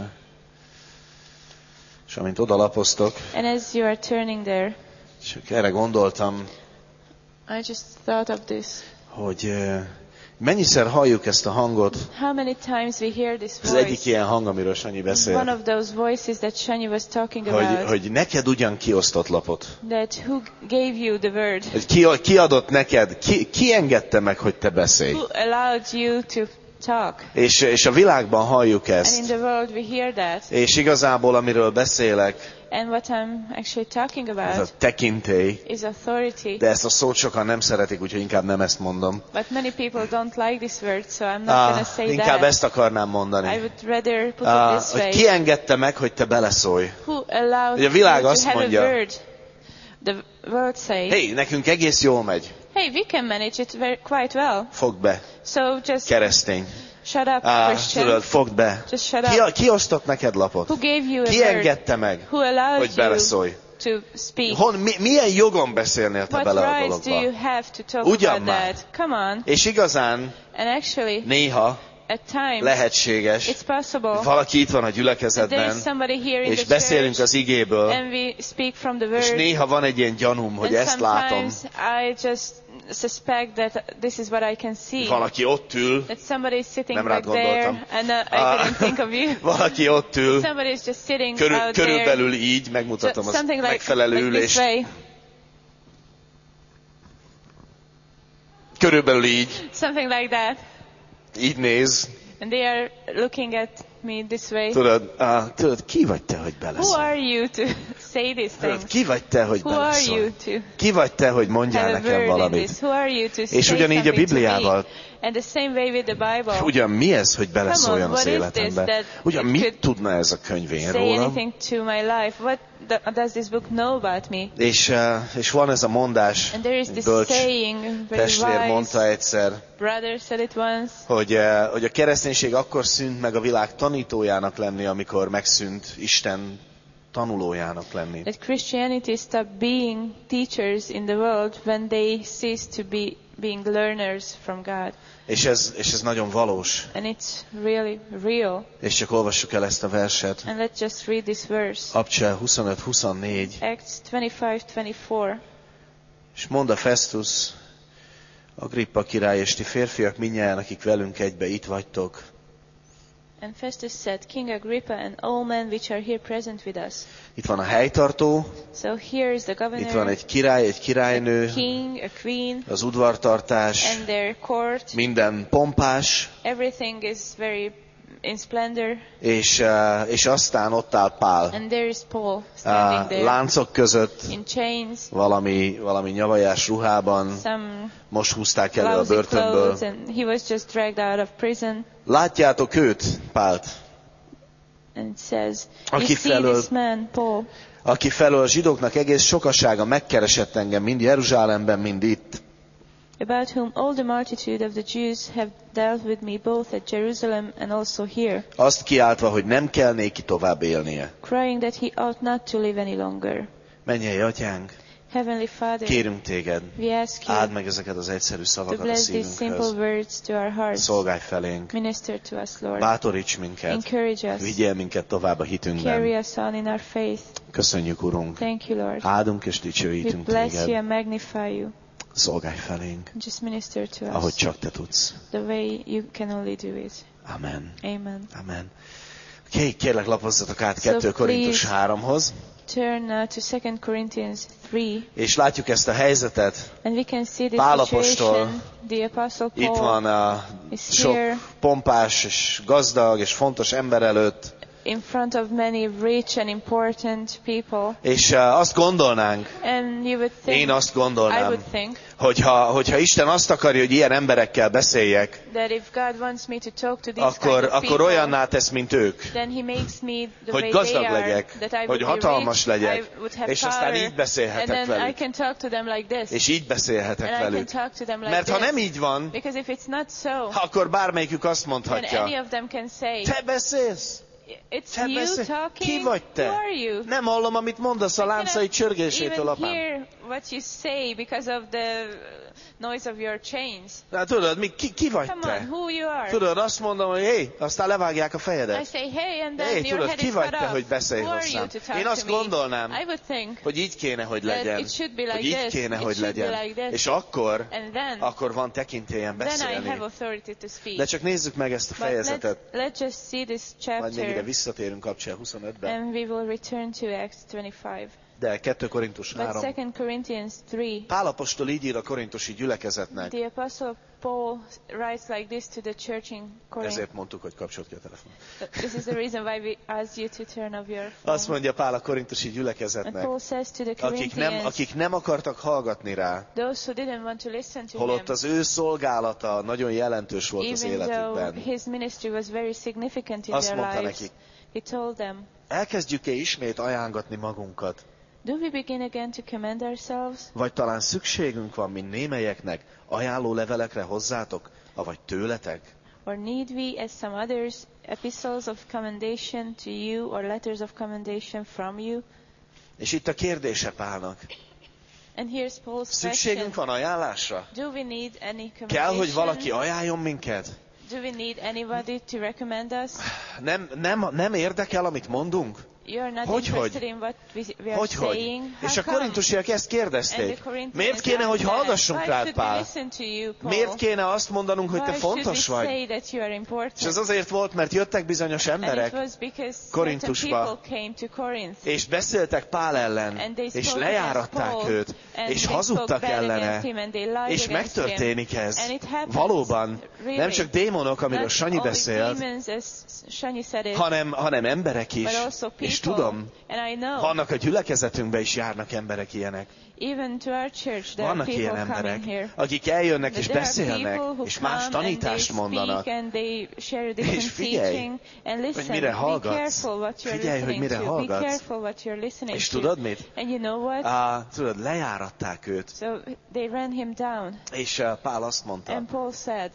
és amint oda lapoztok, And as you are turning there, csak erre gondoltam, I just thought of this. hogy uh, mennyiszer halljuk ezt a hangot. How many times we hear this Ez egyik voice? ilyen hang, amiről Sanyi One beszél, of those voices that Shani was talking hogy, about. hogy neked ugyan kiosztott lapot. That who gave you the word? Hogy ki, ki adott neked, ki, ki engedte meg, hogy te beszélj. Who allowed you to talk? És, és a világban halljuk And in ezt. the world we hear that. És igazából, amiről beszélek, And what I'm actually talking ez a about tekintély. is authority. De ezt a szót sokan nem szeretik, úgyhogy inkább nem ezt mondom. But many people don't like this word, so I'm not Ah, going to say inkább that. ezt akarnám I mondani. would rather put Ah, it this hogy way. ki engedte meg, hogy te beleszólj. Who allowed Ugye a világ you azt to have mondja, a word? The world say, Hé, hey, nekünk egész jól megy. hey, we can manage it very, quite well. Fogd be, So just keresztény. shut up, Ah, Christian. tudod, fogd be. Just shut Ki, up. ki osztott neked lapot? Who gave you a Ki word? engedte meg, Who allowed hogy you beleszólj? to speak? Hon, mi, milyen jogon beszélnél te What bele a rights do you dologba? have to talk Ugyan about már. that? Come on. És igazán And actually, néha at times, lehetséges, it's possible. valaki itt van a There gyülekezetben, is somebody here in és the beszélünk church, az igéből, and we speak from the és word. néha van egy ilyen gyanúm, hogy And ezt látom. sometimes I just suspect that this is what I can see. Valaki ott ül, That somebody is sitting Nem rád back there, gondoltam. and uh, I Ah. didn't think of you. valaki ott ül, Somebody is just sitting körül, out there. körülbelül így, megmutatom So- az something like, megfelelő like this ülést, way. körülbelül így, Something like that. így néz, And they are looking at me this way. tudod, ah, tudod, ki vagy te, hogy Who beleszólj? are you to say these Tudod, things? ki vagy te, hogy Who are you beleszólj? to Ki vagy te, hogy mondjál have a nekem word in valamit? this? Who are you to say És ugyanígy a something to me? Bibliával, And the same way with the Bible. ugyan mi ez, hogy beleszóljon Come on, az what is this életembe? that Ugyan it mit could tudna ez a könyv én Say rólam? anything to my life. What do- does this book know about me? És, eh, és van ez a mondás, And there is egy this bölcs saying, very testvér mondta wise egyszer, brother said it once, hogy, eh, hogy a kereszténység akkor szűnt meg a világ tanítójának lenni, amikor megszűnt Isten tanulójának lenni. that Christianity stopped being teachers in the world when they ceased to be being learners from God. És ez, és ez nagyon valós. And it's really real. És csak olvassuk el ezt a verset. And let's just read this verse. Apcsél huszonöt huszonnégy. Acts twenty-five twenty-four. És mondta Festus, Agrippa király, és ti férfiak mindnyájan, akik velünk egybe itt vagytok. And Festus said, King Agrippa and all men which are here present with us. Itt van a helytartó, So here is the governor, itt van egy király, egy királynő, a king, a queen, az udvartartás, and their court. minden pompás, Everything is very in splendor. és, eh, és aztán ott áll Pál. And there is Paul standing A there láncok között, in chains, valami, valami nyavajás ruhában, some most húzták elő a lousy börtönből. clothes, and he was just dragged out of prison. Látjátok őt, Pált, And it says, you Aki see felől- this man, Paul, aki felől a zsidóknak egész sokasága megkeresett engem, mind Jeruzsálemben, mind itt. about whom all the multitude of the Jews have dealt with me both at Jerusalem and also here, Azt kiáltva, hogy nem kell néki tovább élnie. crying that he ought not to live any longer. Mennyei atyánk, Heavenly Father, kérünk téged, we ask you áld meg ezeket az egyszerű to szavakat a bless these simple szívünkhöz. words to our hearts. Szolgálj felénk, Minister to us, Lord. bátoríts minket, Encourage us. vigyél minket tovább a Carry hitünkben. us on in our faith. Köszönjük, Urunk, Thank you, Lord. áldunk és We dicsőítünk bless you téged. and magnify you. Szolgálj felénk, Just minister to ahogy us csak te tudsz. the way you can only do it. Amen. Amen. Amen. Oké, okay, kérlek lapozzatok át So kettő Korintus please- háromhoz, Turn now to Second Corinthians three, és látjuk ezt a helyzetet. and we can see this Pál apostol situation. The Apostle Itt Paul van a is sok here. pompás és gazdag és fontos ember előtt, in front of many rich and important people. És uh, azt gondolnánk, And you would think, én azt I gondolnám, would think, hogyha, hogyha Isten azt akarja, hogy ilyen emberekkel beszéljek, that if God wants me to talk to these akkor, kind of akkor people, olyanná tesz, mint ők. then He makes me the Hogy way gazdag they are, legyek, that I hogy would be hatalmas rich, legyek, I would have és aztán power, így beszélhetek and then I velük. can talk to them like this, És így beszélhetek and I can velük. talk to them like Mert ha this. nem így van, Because if it's not so, akkor bármelyikük azt then any mondhatja, of them can say, te beszélsz? it's Te you beszélsz? talking, Ki vagy who te? are you? Nem hallom, amit mondasz a I láncai cannot csörgésétől, even apám. hear what you say because of the noise of your chains. Na, tudod, mi, ki, ki vagy Come on, te? who you are? Tudod, azt mondom, hogy hé, aztán levágják a I fejedet. say, hey, and then Hé, your tudod, head ki is vagy cut te, off. hogy beszélj Who are you hozzám? to talk Én azt to me? gondolnám, I would think hogy így kéne, hogy that legyen. it should be like Hogy így this. kéne, It hogy should be legyen. like this. És akkor, And then, akkor van tekintélyem then I beszélni. have authority to speak. De csak nézzük meg ezt a But let's, fejezetet. let's just see this Majd még ide chapter, visszatérünk Kapcsel huszonötben. and we will return to Acts twenty-five. De kettő Korintus But három. Second Corinthians three, Pál apostol így ír a korintusi gyülekezetnek. the Apostle Paul writes like this to the church in Corinth. Ezért mondtuk, hogy kapcsolt ki a telefon. This is the reason why we asked you to turn off your phone. Azt mondja Pál a korintusi And gyülekezetnek, Paul says to the akik nem, Corinthians, akik nem akartak hallgatni rá, those who didn't want to listen to holott him, az ő szolgálata nagyon jelentős volt az even though életükben. his ministry was very significant in Azt their mondta lives, nekik, he told them, elkezdjük-e ismét ajángatni magunkat? do we begin again to commend ourselves? Vagy talán szükségünk van, mint némelyeknek, ajánló levelekre hozzátok, avagy tőletek? Or need we, as some others, epistles of commendation to you or letters of commendation from you? És itt a kérdése Pálnak. And here's Paul's Szükségünk question. van ajánlásra? Do we need any Kell, commendation? hogy valaki ajánljon minket? Do we need anybody to recommend us? Nem, nem, nem érdekel, amit mondunk? You're not Hogy, interested hogy? in what we, we are Hogy, hogy? saying? How És a come? korintusiak ezt And the kérdezték. Corinthians Miért kéne, hogy asked hallgassunk that, rád, why should we Pál? listen to you, Paul? Miért kéne azt mondanunk, hogy te Why fontos should we vagy? say that you are important? És ez azért volt, mert jöttek bizonyos And it emberek, was because Korintusba, certain people came to Corinth. és beszéltek Pál ellen, And they és spoke lejáratták against Paul, őt, and és they hazudtak spoke bad ellene, against him, and they lied és against megtörténik him. ez. And it happens, Valóban, really. nem csak démonok, amiről Not Sanyi only beszélt, demons, as Sanyi said it, hanem, hanem emberek is. but also people. És tudom, And I know, vannak a gyülekezetünkben is járnak emberek ilyenek. even to our church, there are Vannak ilyen people emberek, coming here. akik eljönnek és There are beszélnek, people who és más come tanítást and they mondanak. speak and they share a different És figyelj, teaching and listen. hogy mire Be hallgatsz. careful what you're Figyelj, hogy listening mire to. Be hallgatsz. careful what you're listening És to. tudod mit? And you know what? Á, tudod, lejáratták őt. So they ran him down. És uh, Pál azt mondta, And Paul said,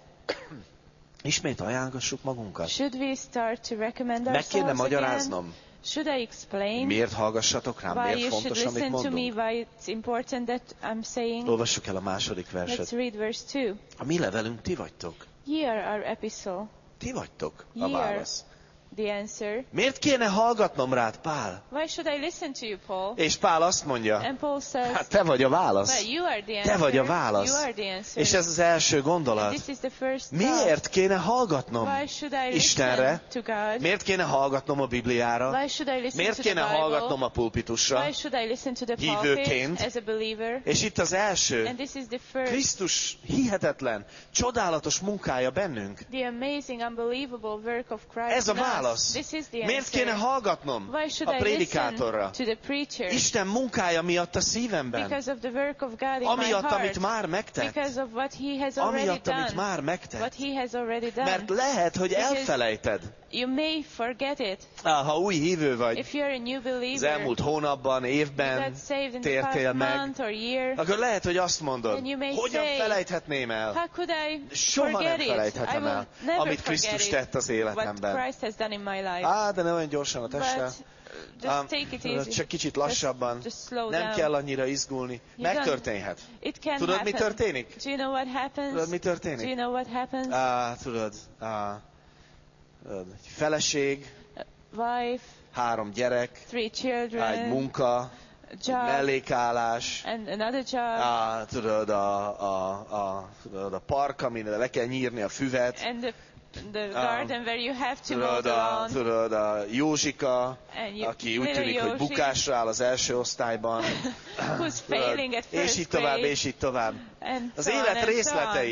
ismét ajánlgassuk magunkat. should we start to recommend Meg kéne ourselves again? magyaráznom, Should I explain miért hallgassatok rám, why miért you should fontos, amit listen to me, mondunk. why it's important that I'm saying? Olvassuk el a második Let's verset. read verse two. A mi levelünk ti vagytok. Ye are our epistle. Ti vagytok a Ye are válasz. the answer. Miért kéne hallgatnom rád, Pál? Why should I listen to you, Paul? És Pál azt mondja, And Paul says, hát te vagy a válasz. well, you are the Te answer. vagy a válasz. You are the answer. És ez az első gondolat. This is the first Miért kéne hallgatnom thought. Why should I Istenre? listen to God? Miért kéne hallgatnom a Bibliára? Why should I listen Miért to the kéne Bible? hallgatnom a pulpitusra? Why should I listen to the Hívőként. pulpit as a believer? És itt az első, And this is the first, Krisztus hihetetlen, csodálatos munkája bennünk. the amazing, unbelievable work of Christ. Ez a in us. válasz. This is the Miért answer. kéne hallgatnom Why a should I prédikátorra? listen to the preacher? Isten munkája miatt a szívemben. Because of the work of God in my Amiatt, heart. amit már megtett. Because of what He has already Amiatt, amit done. már What megtett. He has already done. Mert lehet, hogy Because elfelejted. You may forget it. Á, ha új hívő vagy, If you're a new az believer, elmúlt hónapban, you évben got saved in the tértél past meg, month or year, akkor lehet, hogy azt mondod, then you may hogyan say, felejthetném el? how could I Soha nem forget it? I felejthetem will el, never amit forget Krisztus it, tett az what életemben. Christ has done in my life. Á, de ne olyan gyorsan a But testre. just Ám, take it tudod, easy. csak kicsit lassabban. Just slow Nem down. kell annyira izgulni. You don't- Megtörténhet. It can Tudod, mi happen. történik? Do you know what happens? Tudod, mi Do you történik? know what happens? Á, tudod, á, tudod, egy feleség, Wife, három gyerek, three á, egy children, munka, egy job, mellékállás, and another job, á, tudod, a, a, a, tudod, a park, amire le kell nyírni a füvet, and the the garden where you have to mow tudod, the a, lawn. tudod, a Józsika, And you, aki úgy little tűnik, hogy Yoshi, bukásra áll az első osztályban. who's failing at és first így tovább, grade, és így tovább. and Az so on élet and so on. részletei,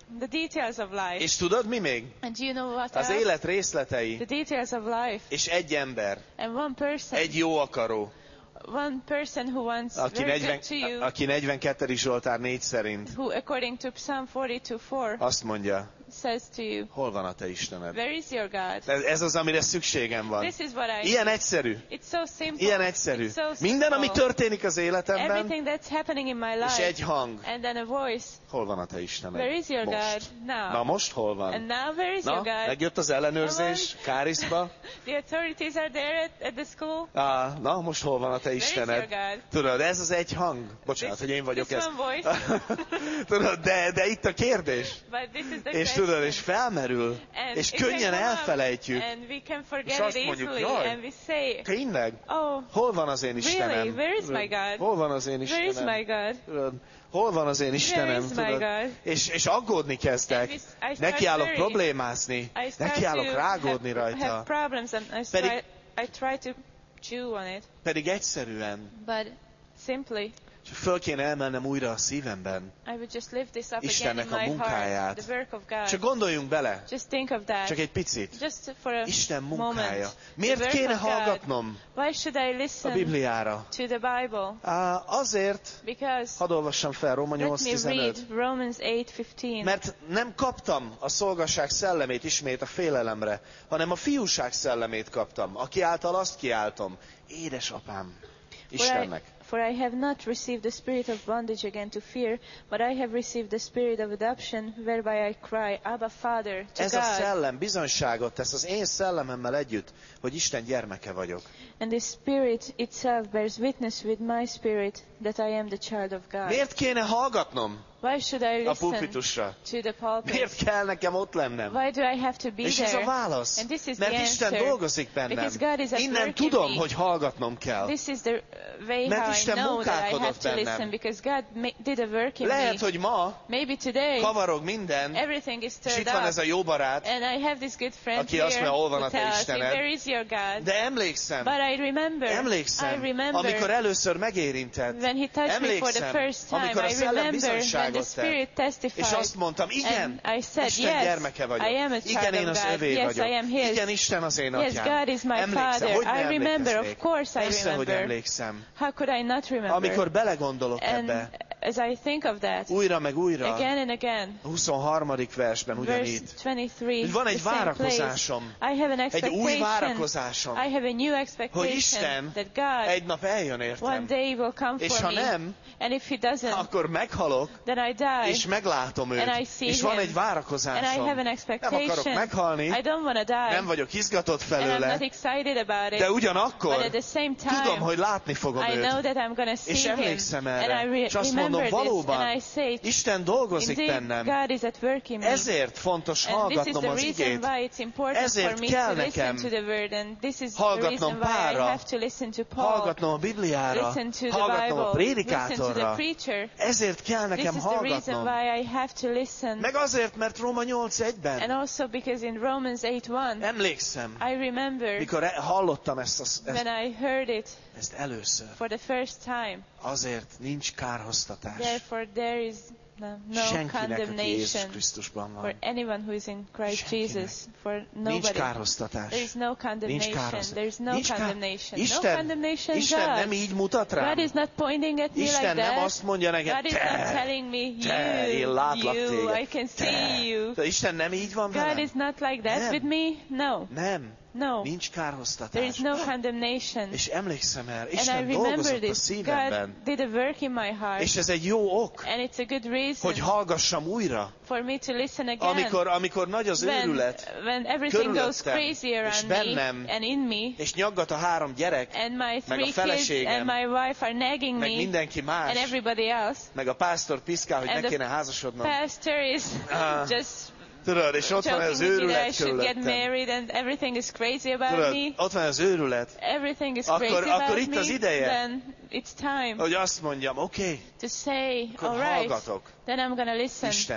The details of life. És tudod mi még? And do you know what Az else? élet részletei, The details of life. és egy ember, And one person. egy jó akaró, One person who wants aki, very negyven, good to you. aki negyvenkettedik Zsoltár négy szerint Who, according to Psalm forty-two four, azt mondja, says to you, hol van a te Istened? where is your God? Ez, ez az, amire szükségem van. This is what I Ilyen egyszerű. It's so simple. Ilyen egyszerű. It's so simple. Minden, ami történik az életemben, Everything that's happening in my és life. egy hang. And then a voice. Hol van a te Istened? Where is your Most. God now? Na most hol van? And now where is Na, your God? megjött az ellenőrzés, Káriszba. The authorities are there at, at the school. Ah, na, most hol van a te Where is your Istened? God? Tudod, ez az egy hang. Bocsánat, This- hogy én vagyok this ez. one voice. Tudod, de, de itt a kérdés. But this is the És question. tudod, és felmerül, And és it can könnyen come up, elfelejtjük. And we can És forget azt it mondjuk, easily. jaj. And we say, Tényleg? oh, Hol van az én Istenem? Where is my God? Hol van az én where is Istenem? my God? Tudod, hol van az én Istenem? is my Tudod? God? És, és aggódni kezdek. And we- I start Nekiállok very- problémázni. I start Nekiállok to rágódni have, have rajta. problems and I, Pedig- try, I try to chew on it. Pedig egyszerűen. But simply, És föl kéne emelnem újra a szívemben. I would just lift this up Istennek again a in my munkáját. heart, the work of God. Csak gondoljunk bele. Just think of that. Csak egy picit. Just for a Isten moment. munkája. The Miért work kéne of God. hallgatnom Why should I a listen Bibliára? to the Bible? Á, azért, Because hadd olvassam fel Róma let nyolc me tizenöt. read Romans eight fifteen. Mert nem kaptam a szolgasság szellemét ismét a félelemre, hanem a fiúság szellemét kaptam, aki által azt kiáltom, édesapám, Istennek. For I have not received the spirit of bondage again to fear, but I have received the spirit of adoption, whereby I cry, Abba, Father, to Ez a God. szellem bizonyságot tesz az én szellememmel együtt, hogy Isten gyermeke vagyok. And this spirit itself bears witness with my spirit that I am the child of God. Miért kéne hallgatnom Why should I a listen pulpitusra? to the pulpit? Miért kell nekem ott lennem? Why do I have to be És ez there? a válasz. And this is Mert the Isten answer. dolgozik bennem. Because God is at Innen work in tudom, me. hogy hallgatnom kell. This is the uh, way Mert how Isten I know that I have munkálkodott to listen, bennem. because God ma- did a work in Lehet, me. hogy ma Maybe today kavarog minden, everything is és stirred itt van up. ez a jó barát, And I have this good friend aki here azt mondja, hol van who a te tells me, Istened? where is your God? de emlékszem, But I remember, emlékszem, I remember amikor először megérintett, when he touched me for the emlékszem, first time, amikor a I szellem remember when the bizonyságot Spirit tett, testified. és azt mondtam, igen, And I said, Isten yes, gyermeke vagyok, I am a child igen, én of az God. övé Yes, vagyok, I am his. igen, Isten az én Yes, atyám. God is my Emlékszem, father. hogy ne I remember, of emlékeznék? course I Persze, hogy remember. emlékszem. How could I not remember? Amikor belegondolok And ebbe, as I think of that, újra meg újra, again and again, a huszonharmadik versben verse ugyanígy, twenty-three, hogy van egy the same place, várakozásom, I have an egy új expectation, várakozásom, I have a new hogy expectation Isten that God egy nap eljön one értem, day will come és for ha me, nem, and if he doesn't, akkor meghalok, then I die, és meglátom őt, and I see és van him, egy and I várakozásom. have an Nem akarok expectation. meghalni, I don't want to die, nem vagyok izgatott and I'm felőle, not excited about it, de but ugyanakkor at the same time, tudom, hogy látni fogom I know őt. that I'm going to see És him, emlékszem and I erre, re- és azt remember mondom, this, valóban, and I say, Isten dolgozik indeed, bennem. God is at work in me. Ezért fontos And this is hallgatnom the az reason igét. why it's important Ezért for me kell to listen nekem to the word, and this is the hallgatnom reason why I Pálra, have to listen to Paul, hallgatnom a Bibliára, listen to the hallgatnom a Bible, listen to the prédikátorra. preacher. Ezért kell This nekem is the reason hallgatnom. why I have to listen. Meg azért, mert Róma nyolc And egyben also because in Romans eight one, emlékszem, I remember mikor e- hallottam ezt, a, when ezt, I heard it ezt először. for the first time. Azért nincs kárhoztatás Therefore there is no, no senkinek, aki Jézus condemnation Krisztusban for van. anyone who is in Christ Senkinek. Jesus. For Nincs nobody. kárhoztatás. There is no Nincs condemnation. kárhoztatás. There is no Nincs ká- condemnation. No Isten, condemnation, Isten God. nem így mutat God rám. is not pointing at me Isten like nem that. azt mondja nekem, God is not te, telling me, te, én you, látlak you, téged. I can Te. see you. De Isten nem így van God velem. is not like that Nem. with me. No, Nem, no. nincs There kárhoztatás. is no condemnation. És emlékszem el, And I Isten remember dolgozott a this. God szívemben. did a work in my heart. És ez egy jó ok, And it's a good reason hogy hallgassam újra. for me to listen again. Amikor, amikor nagy az when, őrület, when everything goes körülöttem, crazy és around bennem, me and in me, és nyaggat a három gyerek, and my meg a three kids feleségem, and my wife are nagging meg me, mindenki and más, everybody else, meg a pásztor piszkál, hogy and ne the kéne házasodnom. pastor is Ah. just Tudod, és ott van joking az with me that I őrület should get körülöttem. married and everything is crazy about Tudod, me. ott van az őrület, Everything is Akkor- crazy akkor about itt me. az ideje. Then it's time hogy azt mondjam, oké, okay, to say, akkor all right, hallgatok then I'm going to listen Istenre.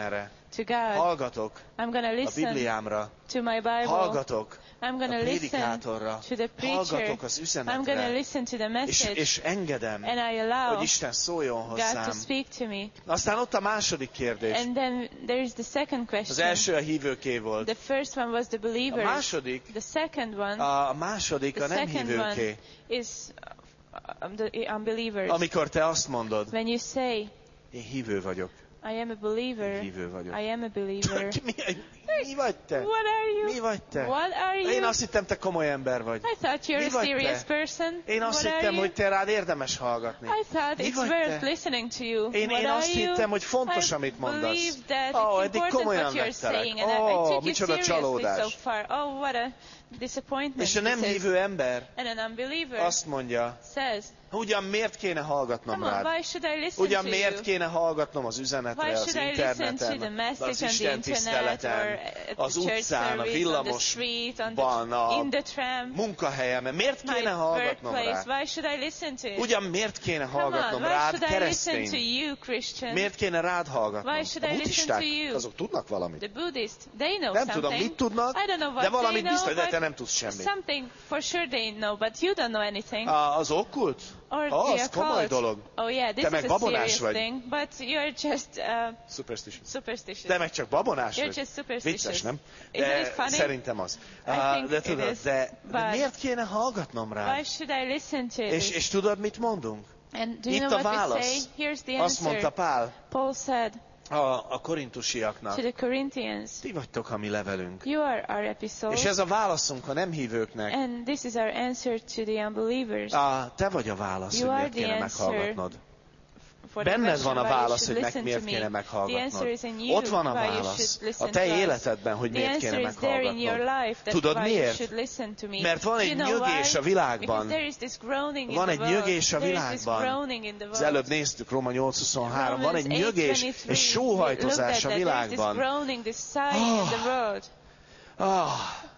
to God. Hallgatok I'm going to a listen Bibliámra. to my Bible. Hallgatok I'm going a to listen prédikátorra. to the preacher. Hallgatok az I'm going to üzenetre. listen to the És, message. és engedem, And I allow hogy Isten szóljon God to hozzám. speak to me. Aztán ott a második kérdés. And then there is the second Az question. első a hívőké volt. The first one was the A believers. második, The second one, a második the a nem second hívőké. one is uh, the unbelievers. Amikor te azt mondod, When you say, én hívő vagyok. I am a believer, Hívő vagyok. I am a believer. mi, mi vagy te? What are you? Mi vagy te? What are you? Én azt hittem, te komoly ember vagy. I thought you're Mi a vagy serious te? person. Én azt What are hittem, you? hogy te rád érdemes hallgatni. I thought Mi it's vagy worth te? listening to you. Én, What én are azt you? hittem, hogy fontos, I amit mondasz. believe that Ó, it's eddig important komolyan what you're vettelek. saying, and I, I Ó, took you micsoda seriously csalódás. so far. Oh, what a disappointment. És a nem this is. hívő ember And an unbeliever azt mondja, says, ugyan miért kéne hallgatnom come on, rád? why should I listen Ugyan to miért you? kéne hallgatnom az üzenetre, Why az should I listen to the interneten, message az on the Isten internet or tiszteleten, at az the church utcán, a service, on the street, on villamosban, the, a in the tram, munkahelyemen? Miért my kéne hallgatnom workplace? rá? Why should I listen to it? Ugyan miért kéne Come on, hallgatnom why rád, should I listen to keresztény? you, Christian? Miért kéne rád hallgatnom? Why should A I listen buddhisták, to you? azok tudnak valamit? The Buddhists, they know Nem something. tudom, mit tudnak, I don't know what de valamit they know, biztos, de but te nem tudsz semmit. something for sure they know, but you don't know anything. A- Az okkult? Or Az the komoly occult. dolog. Oh yeah, this Te meg is a babonás serious vagy. thing, but you're just uh, Superstitious. superstitious. Te meg csak babonás You're vagy. just superstitious. Vicces, nem? Isn't De it funny? szerintem az. I Ah, think de it tudod, is, de, de but- miért kéne hallgatnom Why rád? should I listen to És, it? és tudod, mit mondunk? And do you Itt know a what we válasz. say? Here's the Azt mondta answer. Pál Paul said a, a korintusiaknak. to the Corinthians, Ti vagytok a mi levelünk. you are our epistle, És ez a válaszunk a nem hívőknek. and this is our answer to the unbelievers. Ah, te vagy a válasz, You hogy are miért the kéne answer. meghallgatnod. For the Benned question van a why you válasz, should hogy meg listen miért to me. kéne The meghallgatnod. answer is in you, Ott van a why you válasz should listen a te to us. életedben, hogy The miért kéne answer is there in your meghallgatnod. life, that's Tudod why you miért? should listen to me. Mert van Do egy you know nyögés why? a világban. Because there is this groaning in Van the egy world. nyögés a There is this világban. groaning in the Az world. előbb néztük, Róma nyolc huszonhárom. Van egy Romans nyögés, eight egy twenty-three. sóhajtozás a Look at that. There is this világban. groaning, this sighing in the world. Ah,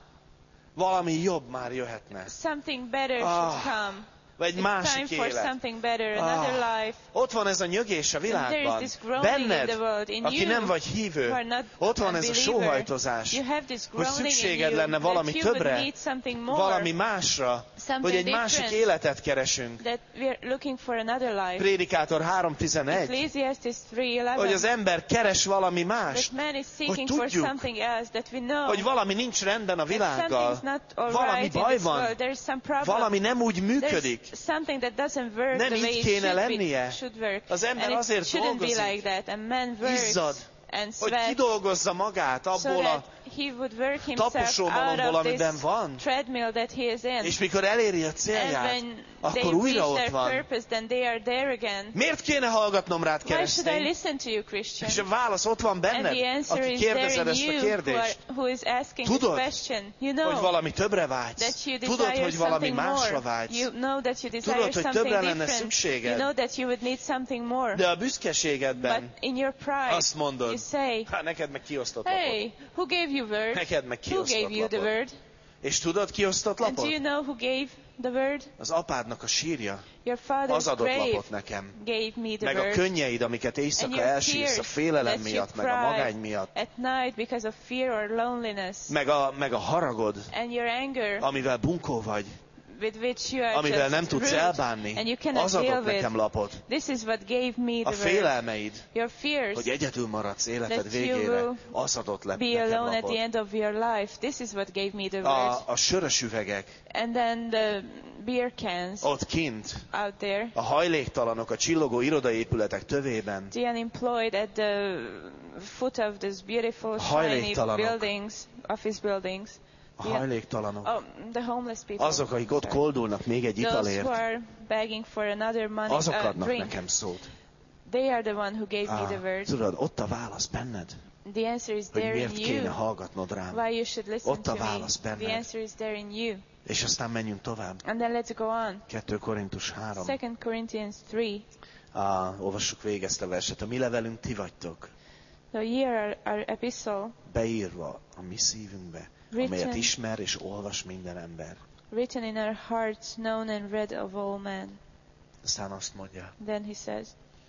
valami jobb már jöhetne. Something better Ah, should come. Vagy egy It's time másik for élet. something better, another Ah, life. ott van ez a nyögés a And there is világban. this groaning in Benned, the world, in aki you, nem vagy who hívő, are not ott van ez a unbeliever. sóhajtozás, You have this hogy groaning in szükséged you, lenne valami that you would többre, need something more, valami másra, something hogy egy másik different. életet keresünk. that we are looking for another life. Prédikátor három tizenegy, Ecclesiastes three hogy az eleven. ember keres valami más, That man is seeking for tudjuk, something else, that we know hogy valami nincs rendben a that világgal, something's not all valami right in baj this van, world. There's some problem. valami nem úgy működik. There's something that doesn't work Nem the way így it kéne should, lennie. be, should work. Az ember And it azért shouldn't be dolgozik, like that. A man works izzad, and hogy sweats kidolgozza magát so abból a that he would work himself taposómalomból, out of amiben this van. treadmill that he is in. És mikor eléri a And célját, when they akkor újra reach ott their van. purpose, then they are there again. Miért kéne hallgatnom rád, Why should I keresztény? listen to you, Christian? És a válasz ott van And the benned, answer aki is there kérdezed in ezt a you who, are, kérdést. who is asking Tudod, this question. You Hogy know valami többre that vágysz. you Tudod, desire hogy valami something másra more. vágysz. You know that you desire Tudod, hogy something többre lenne different. szükséged. You know that you would need something more. De a But büszkeségedben in your pride, azt mondod, you say, hát neked meg kiosztott lapot. hey, who gave you word? Neked meg Who gave kiosztott you the lapot. word? És tudod, kiosztott And do you lapot? know who gave the word? Az apádnak a sírja. Your father's Az adott grave lapot nekem. gave me the Meg a word. könnyeid, amiket And éjszaka your elsírsz a tears félelem that you miatt, meg a cry magány miatt. at night because of fear or loneliness. Meg a, meg a haragod, And your anger amivel bunkó vagy, with which you are amivel just nem tudsz rude, elbánni. and you cannot Az deal adott nekem with. lapot. This is what gave me A the word. félelmeid, Your fears hogy egyedül maradsz életed that you végére, will az adott le be nekem alone at lapot. the end of your life. This is what gave me the word. A, a sörös üvegek And then the beer cans ott kint, out there. a hajléktalanok a csillogó irodaépületek tövében, The unemployed at the foot of these beautiful shiny Hajléktalanok. buildings, office buildings. a The- hajléktalanok, Oh, the homeless people. azok, akik ott koldulnak még egy Those who italért, are begging for another money, azok uh, adnak drink. nekem szót. They are the one who gave me the Ah, word. tudod, ott a válasz benned, The answer is hogy there miért in kéne you. hallgatnod rám. Why you should listen Ott a to me. válasz benned. The answer is there in you. És aztán menjünk tovább. And then let's go on. kettő Korintus három. Second Corinthians three. Ah, olvassuk végig ezt a verset. A mi levelünk ti vagytok, So here our, our epistle, beírva a mi szívünkbe, Written. amelyet ismer és olvas minden ember. written in our hearts, known and read of all men. Aztán azt mondja, Then he says,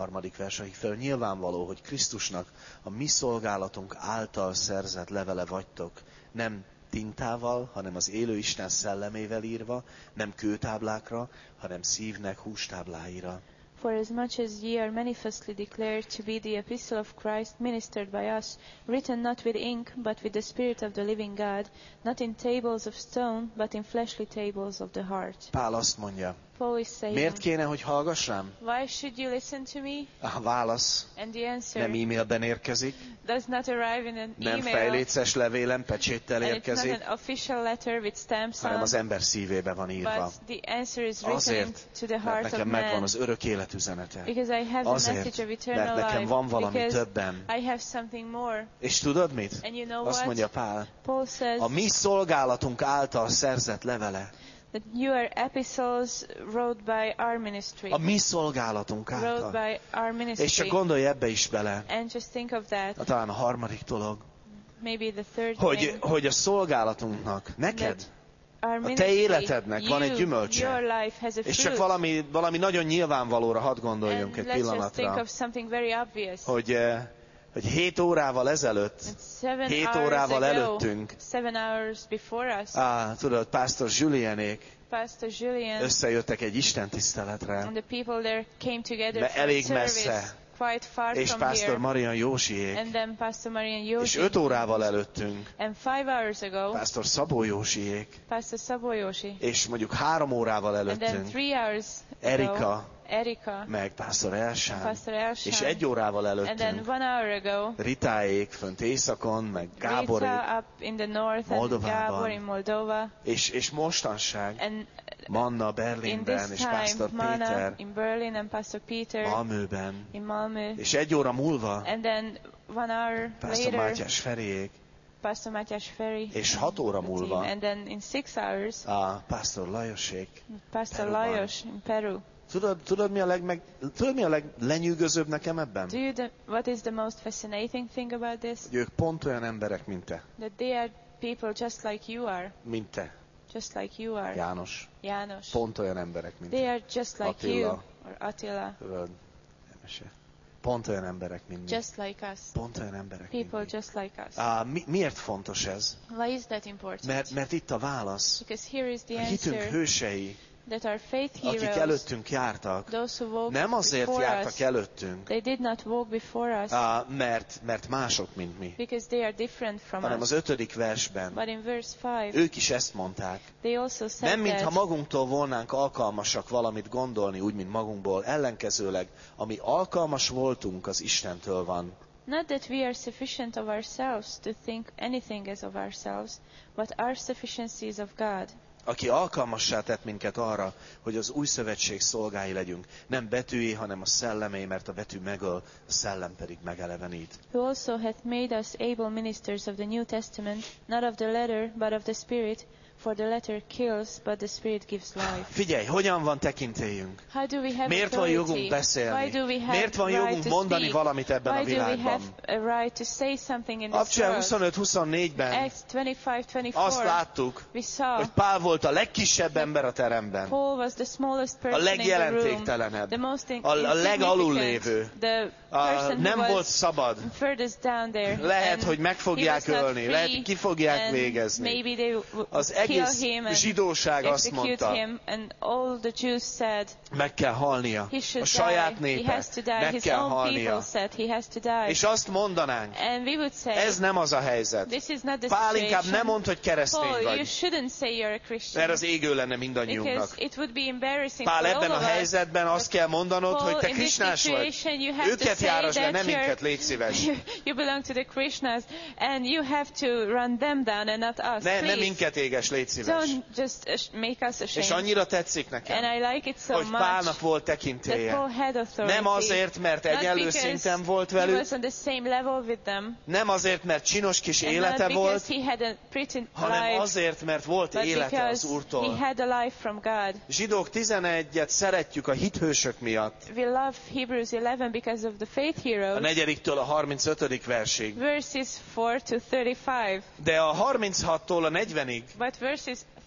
Harmadik vers, akik fel nyilvánvaló, hogy Krisztusnak a mi szolgálatunk által szerzett levele vagytok, nem tintával, hanem az élő Isten szellemével írva, nem kőtáblákra, hanem szívnek hústábláira. For as much as ye are manifestly declared to be the epistle of Christ, ministered by us, written not with ink, but with the Spirit of the living God, not in tables of stone, but in fleshly tables of the heart. Pál azt mondja, Paul is saying, miért kéne, hogy hallgass rám? why should you listen to me? A válasz And the answer nem e-mailben érkezik, does not arrive in an nem email, fejléces levélen, pecséttel and it's not érkezik, an official letter with stamps hanem on, az ember szívébe van írva. but the answer is written Azért, to the mert heart of nekem megvan man. az örök élet üzenete. Because I have the Azért, message of mert eternal nekem life. van valami Because többen. I have something more. És tudod mit? And you know Azt what? mondja Pál, Paul says a mi szolgálatunk által szerzett levele. that you are epistles wrote by our ministry. A mi szolgálatunk Wrote által. by our ministry. És csak gondolj ebbe is bele. And just think of that. Na, talán a harmadik dolog, Maybe the third hogy, thing. hogy a szolgálatunknak, neked, Our a te ministry, életednek van egy you, gyümölcse. your life has a És fruit. csak valami, valami nagyon nyilvánvalóra hadd gondoljunk And egy let's just think pillanatra, of something very obvious. hogy, eh, hogy hét órával ezelőtt, And seven hét hours órával ago, előttünk, seven hours before us, á, tudod, Pastor Julienék Pastor Julian összejöttek egy Isten tiszteletre, and the people there came together de for a elég service messze, quite far és from Pastor here. Marian Józsiék, And then Pastor Marian és Yoshi. öt órával előttünk, And five hours ago, Pastor Szabó Józsiék, Pastor Sabo Yoshi. és mondjuk három órával And then előttünk, three hours ago, Erika, Erika, meg Pastor Elsán, Pastor Elshan. és egy órával And then előttünk, one hour ago, Ritáék fönt északon, meg Gáborék, Rita up in the north and Moldovában. Gabor in Moldova. és, és mostanság And Manna in Berlinben, this és Pastor time, Mana Péter in Berlin and Pastor Peter Malmöben, in Malmö. és egy óra múlva And then one hour Pastor later, Mátyás Feriék, Pastor Matyas Ferry. és hat óra the team. múlva And then in six hours, a Pastor Lajosék. Pastor Peruban. Lajos in Peru. Tudod, tudod, mi a legmeg, tudod, mi a leglenyűgözőbb nekem ebben? Do you the, what is the most fascinating thing about this? Hogy ők pont olyan emberek, mint te. That they are people just like you are. Mint te, Just like you are. János. János. Pont olyan emberek, mint They te. are just like Attila. you. Or Attila. Tudod, nem se. Pont olyan emberek, mint mi. Just like us. Pont olyan emberek, mint People mi. just like us. Á, mi, miért fontos ez? Why is that important? Mert, mert itt a válasz. Because here is the A hitünk answer. hősei, That our faith akik heroes, előttünk jártak, those who walked nem azért before jártak us, előttünk, they did not walk before us á, mert, mert mások, mint mi, because they are different from hanem us. az ötödik versben But in verse five, ők is ezt mondták. they also said Nem, mintha that magunktól volnánk alkalmasak valamit gondolni, úgy, mint magunkból. Ellenkezőleg, ami alkalmas voltunk, az Istentől van. not that we are sufficient of ourselves to think anything as of ourselves, but our sufficiency is of God. Aki alkalmassá tett minket arra, hogy az új szövetség szolgái legyünk. Nem betűi, hanem a szellemé, mert a betű megöl, a szellem pedig megelevenít. Who also hath made us able ministers of the New Testament, not of the letter, but of the Spirit, for the letter kills, but the Spirit gives life. Figyelj, hogyan van tekintélyünk? How do we have Miért van authority? jogunk beszélni? Why do we have Miért van right jogunk to mondani speak? valamit ebben Why a do we világban? have a right to say something in this Abcsel world? huszonöt huszonnégyben Acts twenty-five twenty-four. azt láttuk, We saw hogy Pál volt a legkisebb ember a teremben. Paul was the smallest A person in the room. legjelentéktelenebb. The most in- A, a legalul insignificant. lévő. The A, person who nem was volt szabad. furthest down there. Lehet, And hogy meg he fogják was not ölni, free, lehet, hogy ki fogják and végezni. maybe they w- Az kill egész him and zsidóság azt execute mondta, him, and all the Jews said meg kell halnia. he should A saját die. He népe has to die. meg His kell own people halnia. said he has to die. És azt mondanánk, And we would say, ez nem az a helyzet. this is not the Pál inkább situation. nem mondd, hogy keresztény Paul, you vagy, shouldn't say you're a Christian. mert az égő lenne mindannyiunknak. Because it would be embarrassing Pál, for all ebben a of us. helyzetben azt kell mondanod, Paul, hogy te in this krisnás vagy. situation, you have to Őket say járasd le, that nem you're- minket, légy szíves. you belong to the Krishnas, and you have to run them down and not us. Ne, ne Please, minket éges, légy szíves. don't just uh, make us És ashamed. annyira tetszik And nekem, I like it so hogy Pálnak much volt that tekintélye. Paul had authority. Nem azért, mert Not egyenlő because szinten volt he velük, was on the same level with them, nem azért, mert csinos kis and élete not volt, because he had a pretty hanem life, azért, mert volt but élete az because he Úrtól. had a life from God. Zsidók tizenegyet szeretjük a hithősök miatt. We love Hebrews eleven because of the faith A heroes. negyediktől a harmincötödik versig. Verses four to thirty-five. De a harminchattól a negyvenig But verses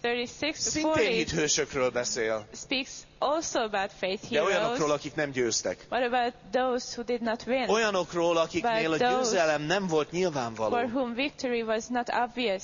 thirty-six to szintén forty hithősökről beszél. speaks also about faith De olyanokról, heroes. akik nem győztek. What about those who did not win? Olyanokról, akiknél a But those győzelem nem volt For nyilvánvaló. whom victory was not obvious.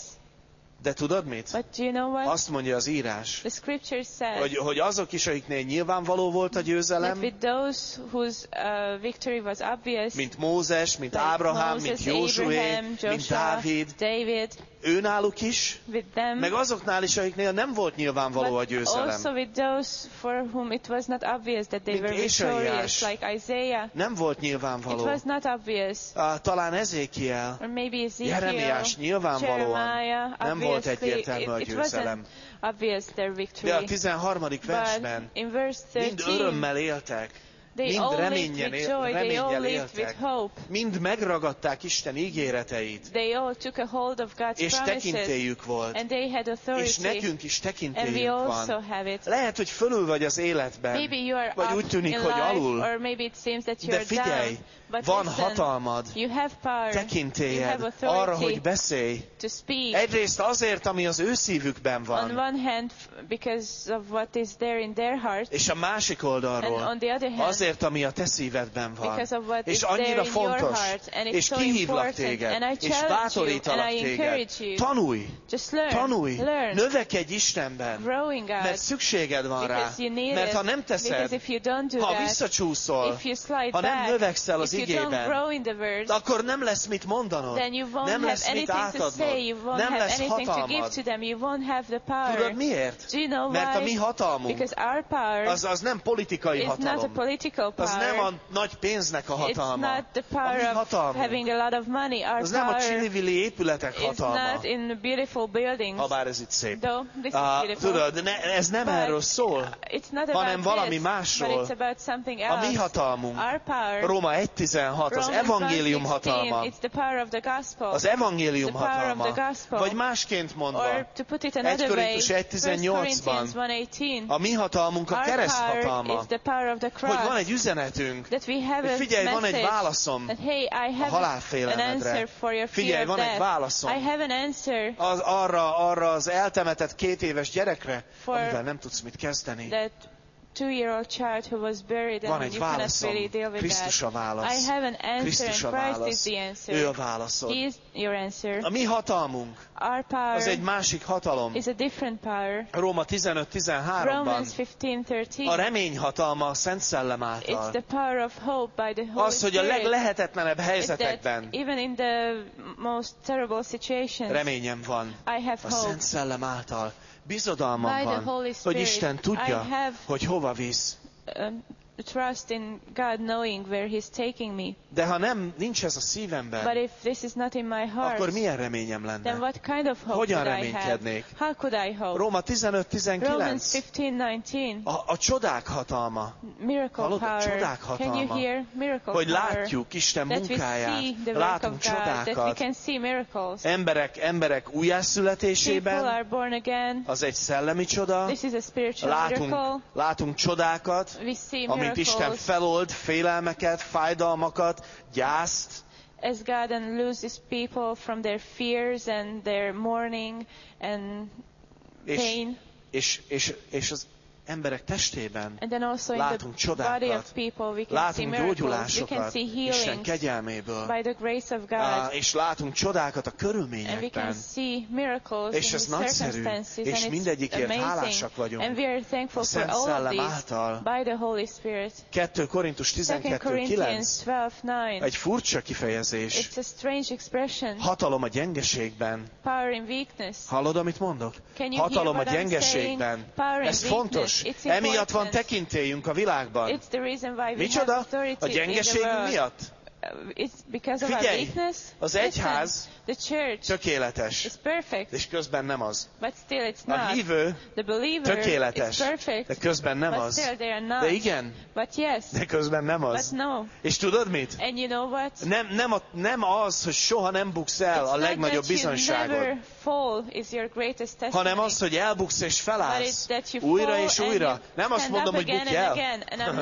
De tudod mit? But do you know what? Azt mondja az írás, The scripture says hogy, hogy azok is, akiknél nyilvánvaló volt a that győzelem, with those whose uh, victory was obvious, mint Mózes, mint like Ábrahám, Moses, mint Józsué, Abraham, mint Joshua, Dávid, David, őnáluk is, with them, meg azoknál is, akiknél nem volt nyilvánvaló a but győzelem. also with those for whom it was not obvious that they Mint were victorious, Ézsaiás. like Isaiah. Nem volt It nyilvánvaló. was not obvious. Ah, talán Ezékiel, Or maybe Ezekiel, Jeremiás nyilvánvalóan Jeremiah, nem volt obviously, egyértelmű a it, it wasn't győzelem. obvious their De a victory. tizenharmadik But versben in verse mind thirteen, örömmel éltek, they mind all lived reményen with él- joy, they all reménnyel lived with éltek, hope. mind megragadták Isten ígéreteit, They all took a hold of God's és promises, tekintélyük volt, and they had és authority, nekünk is and we tekintélyünk also van. have it. Lehet, hogy fölül vagy az életben, Maybe you are vagy up úgy tűnik, in hogy life, alul, or maybe it seems that you de are figyelj, down. But van listen, hatalmad, you have power, you tekintélyed have authority arra, hogy beszélj. to speak. Egyrészt azért, ami az ő szívükben On van, one hand, f- because of what is there in their heart, és a másik and oldalról on the other hand, azért, ami a te szívedben van. because of what És is there annyira in your fontos, heart, and it's és so kihívlak important, téged, and I és challenge you, bátorítalak and I téged. encourage you. Tanulj, Just learn, tanulj, learn, növekedj Istenben, grow in God, mert szükséged van rá. because you need Mert it, ha nem because teszed, if you don't do ha that, visszacsúszol, if you slide ha nem back, növekszel az if you don't igében, grow in the word, akkor nem lesz mit mondanod, then you won't nem have lesz mit anything to say, átadnod, you won't nem have lesz anything to give hatalmad. to them, you won't have the power. Tudod miért? Do you know Mert a mi why? hatalmunk Because our power az, az nem politikai is not a hatalom. political Az nem power. a nagy pénznek a It's hatalma. not the A mi power of hatalmunk. having a lot of money. Our Az nem a power csili-vili épületek is hatalma. not in beautiful buildings. Habár ez itt szép. Though this is Ah, beautiful. tudod, ne, ez nem But erről szól. It's not hanem about valami this, másról. but it's about something A mi else. hatalmunk. Our power. Róma egy tizenhat, az Romans evangélium one sixteen, hatalma. it's the power of the gospel. Az evangélium The power of hatalma. the gospel. Vagy másként mondva, Or to put it egy another way, Korintus egy First tizennyolcban Corinthians one eighteen, a mi hatalmunk a our kereszt power hatalma. is the power of the cross. Hogy van egy üzenetünk, That we have hogy a figyelj, van egy message válaszom that, hey, I a have an halálfélelmedre. answer for your Figyelj, fear of van egy death. válaszom. I have an answer Az, arra, arra az eltemetett két éves gyerekre, For amivel nem tudsz mit kezdeni. that two-year-old child who was buried Van and egy you cannot válaszom. really deal with Krisztus that. a válasz. I have an answer Krisztus a and Christ is válasz. the answer. Ő a válaszod. He is your answer. A mi hatalmunk Our power az egy másik hatalom. is a different power. Róma tizenöt tizenháromban Romans fifteen thirteen. a remény hatalma a Szent Szellem It's által. the power of hope by the Holy Az, hogy a Spirit. leglehetetlenebb It's helyzetekben that even in the most terrible situations, reményem van I have a hope. Szent Szellem által. Bizodalmam By the van, Holy hogy Spirit, Isten I tudja, have hogy hova visz. um, trust in God knowing where He's taking me. De ha nem, nincs ez a But szívemben, if this is not in my heart, akkor milyen reményem then lenne? what kind of hope Hogyan could I have? reménykednék? How could I hope? Róma tizenöt Romans tizenkilenc. fifteen nineteen. A, a csodák hatalma. Miracle Hallod? A power. csodák Can you hatalma. hear miracle Hogy power? látjuk Isten That we munkáját, see the work látunk of God, that we csodákat. can see miracles. Emberek, emberek People újjászületésében, are born again. az egy szellemi csoda. This is a spiritual Látunk, miracle. látunk csodákat, We see amint Isten miracles felold félelmeket, fájdalmakat, gyászt, as God and loses people from their fears and their mourning and és, pain. és, és, és az emberek testében And then also in látunk the body csodákat, of people we can see látunk miracles, we can gyógyulásokat see Isten healings kegyelméből, by the grace of God. Á, és látunk csodákat a And we can körülményekben, see miracles és in ez the nagyszerű, circumstances, és and it's mindegyikért amazing. hálásak vagyunk. And we are thankful A for Szent all of Szellem these által. by the Holy Spirit. kettő Korintus Second tizenkettő Corinthians kilenc, twelve nine. egy furcsa kifejezés, It's a strange expression. hatalom a gyengeségben. Power in weakness. Hallod, amit mondok? Can you hear Hatalom a what I'm gyengeségben. saying? Power in Ez fontos. weakness. It's Emiatt van important. tekintélyünk a világban. It's the reason why we have Micsoda? authority A in the gyengeségünk world. miatt? Uh, It's because of our Figyelj, weakness. az Listen, egyház the church tökéletes, is perfect, és közben nem az. but still it's A not. hívő The believer tökéletes, is perfect, de közben nem but az. still they are not. De igen, But yes, de közben nem but az. no. És tudod mit? And you know what? Nem, nem, a, nem az, hogy soha nem buksz el a It's legnagyobb not that you bizonyságod, never fall is your greatest testimony. hanem az, hogy elbuksz és But it's felállsz that you újra fall és and újra. you Nem azt stand mondom, up hogy again bukj and el, again. And I'm not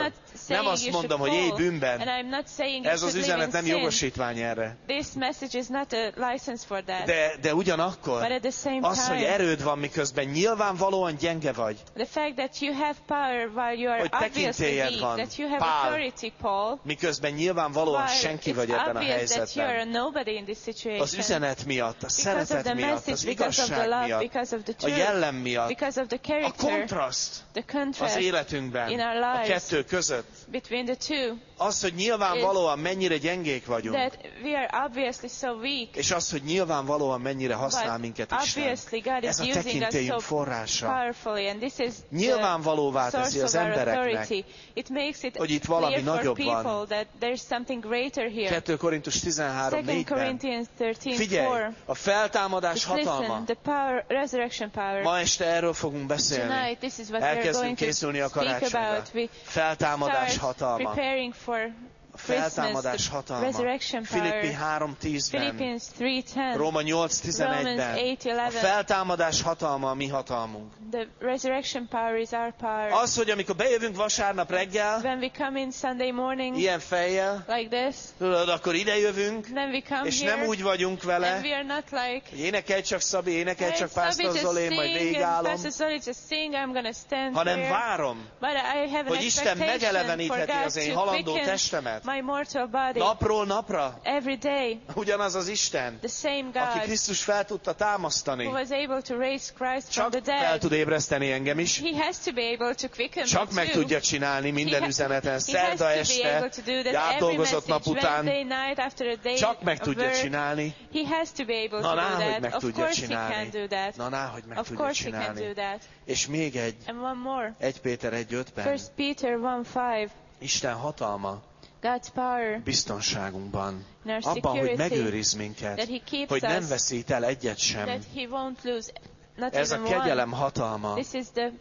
saying Nem azt you mondom, should hogy élj fall, bűnben. and I'm not saying you Ez az should live üzenet in nem sin. jogosítvány erre. This message is not a license for that. De, de ugyanakkor But at the same az, hogy time, erőd van, miközben nyilvánvalóan gyenge vagy, the fact that you have power while you are hogy obviously tekintélyed weak, van, that you have Pál. authority, Paul, miközben nyilvánvalóan while senki it's vagy ebben a obvious that you are a helyzetben. nobody in this situation. Az üzenet miatt, a Because of the szeretet miatt, message, az because of the igazság love, miatt, because of the a truth, jellem miatt, because of the a character, kontraszt the az contrast életünkben, in our a lives kettő között. between the two, Az, hogy nyilvánvalóan mennyire gyengék vagyunk, that we are obviously so weak, és az, hogy nyilvánvalóan mennyire használ but minket Isten. obviously God is Ez a using us tekintélyünk so forrása. powerfully, and this is Nyilvánvalóvá the teszi source az of our embereknek, authority. It makes it hogy itt valami clear for nagyobb van. people that there's something greater here. kettő Korintus tizenhárom Second négyben. Corinthians thirteen Figyelj, four. a feltámadás Just hatalma. listen, the power, resurrection power. Ma este erről fogunk beszélni. Tonight, this is what we're Elkezdünk going to készülni a speak karácsonyra. about. We Feltámadás start hatalma. preparing for A Christmas, feltámadás the hatalma. resurrection power. Filippi három tízben. Philippians three ten. Róma nyolc Romans tizenegyben. eight A eleven. feltámadás hatalma a mi hatalmunk. The resurrection power is our power. Az, hogy amikor bejövünk vasárnap reggel, When we come in Sunday morning ilyen fejjel, like this, tudod, akkor ide jövünk, then we come és here nem úgy vagyunk and vele, we are not like, hogy énekelj csak Szabi, énekelj csak "Hey, Szabi, Pásztor just Zoli, majd sing, and végigállom, Pastor Zoli, just sing, I'm gonna stand hanem here." várom, But I have an hogy Isten expectation for megelevenítheti God az én to halandó quicken testemet. my mortal body Napról napra, every day. ugyanaz az Isten, The same aki God Krisztus fel tudta támasztani, who was able to raise Christ from csak the fel dead. tud ébreszteni engem is, He has to be able to quicken csak me meg too. tudja csinálni minden He ha- üzeneten, He has szerda to be este, able to do that egy every átdolgozott nap message, után, Wednesday night after a day csak meg of tudja work. csinálni. He has to be able Na, to ná, do hogy that. meg Of tudja course he csinálni. can do that. Na, ná, hogy meg Of tudja course he can csinálni. do that. És még egy, And one more. egy Péter egy ötben, First Peter one five. Isten hatalma God's power biztonságunkban, in our abban, hogy security, megőriz minket, that He keeps hogy nem us, veszít el egyet sem. that He won't lose not Ez a even kegyelem one. hatalma, This is the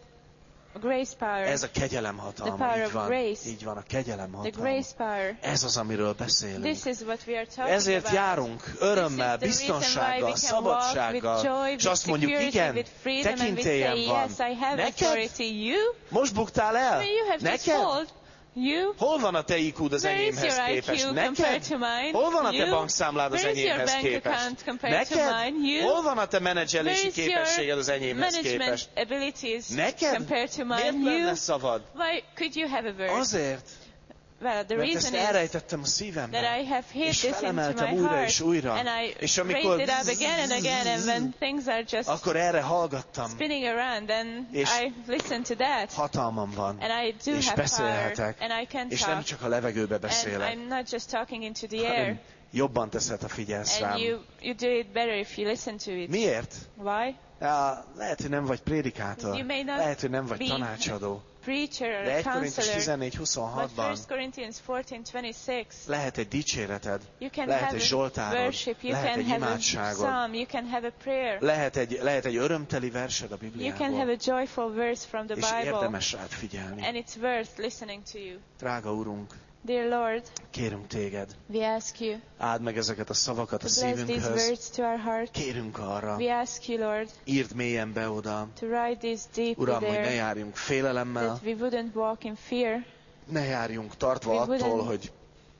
grace power. ez a kegyelem The hatalma, power így of van, grace. így van, a kegyelem The hatalma. grace power. Ez az, amiről beszélünk. This is what we are talking Ezért about. járunk örömmel, This is the reason why biztonsággal, we can walk szabadsággal, with joy, és with azt mondjuk, security, igen, with freedom, and we tekintélyem say, van. yes, I have Neked? authority. You? Most buktál I el? mean, you have just Neked? failed. You? Hol van a te í kúd az Where is enyémhez your I képest? Q compared Neked? to mine? Hol van a te You? bankszámlád az Where is your enyémhez bank képest? account compared to Neked? mine? You? Hol van a te Where menedzselési is képességed az your enyémhez management képest? abilities Neked? compared to Miért mine? lenne You? szabad? Why could you have a word? Azért, Well, the mert ezt reason is elrejtettem a that szívemben. I have hid És this into felemeltem my újra heart, és újra. and I És amikor raised it up again and again, and when things are just akkor erre hallgattam. spinning around, then És I listen to that, Hatalmam van. and I do És have power, beszélhetek. and I can És nem talk, csak a levegőbe and beszélek, I'm not just talking into the air, hanem jobban teszed, ha figyelsz rám. and you you do it better if you listen to it. Miért? Why? Ja, lehet, hogy nem vagy prédikátor. You may not Lehet, hogy nem vagy be tanácsadó. Preacher or De a egy Korintus counselor, tizennégy but huszonhatban First Corinthians fourteen twenty-six. lehet egy dicséreted, You can lehet have egy a zsoltárod, worship, you lehet can egy have a imádságod, psalm, you can have a prayer, lehet egy, lehet egy örömteli versed a you can have Bibliából, a joyful verse from the és Bible, érdemes rád figyelni. and it's worth listening to you. Drága Urunk, Dear Lord, kérünk Téged, we ask you áld meg ezeket a szavakat to a bless these szívünkhöz, words to our heart. kérünk arra, We ask you, Lord, írd mélyen be oda, to write this deeply Uram, hogy ne there, járjunk félelemmel, that we wouldn't walk in fear, ne járjunk tartva We attól, wouldn't- hogy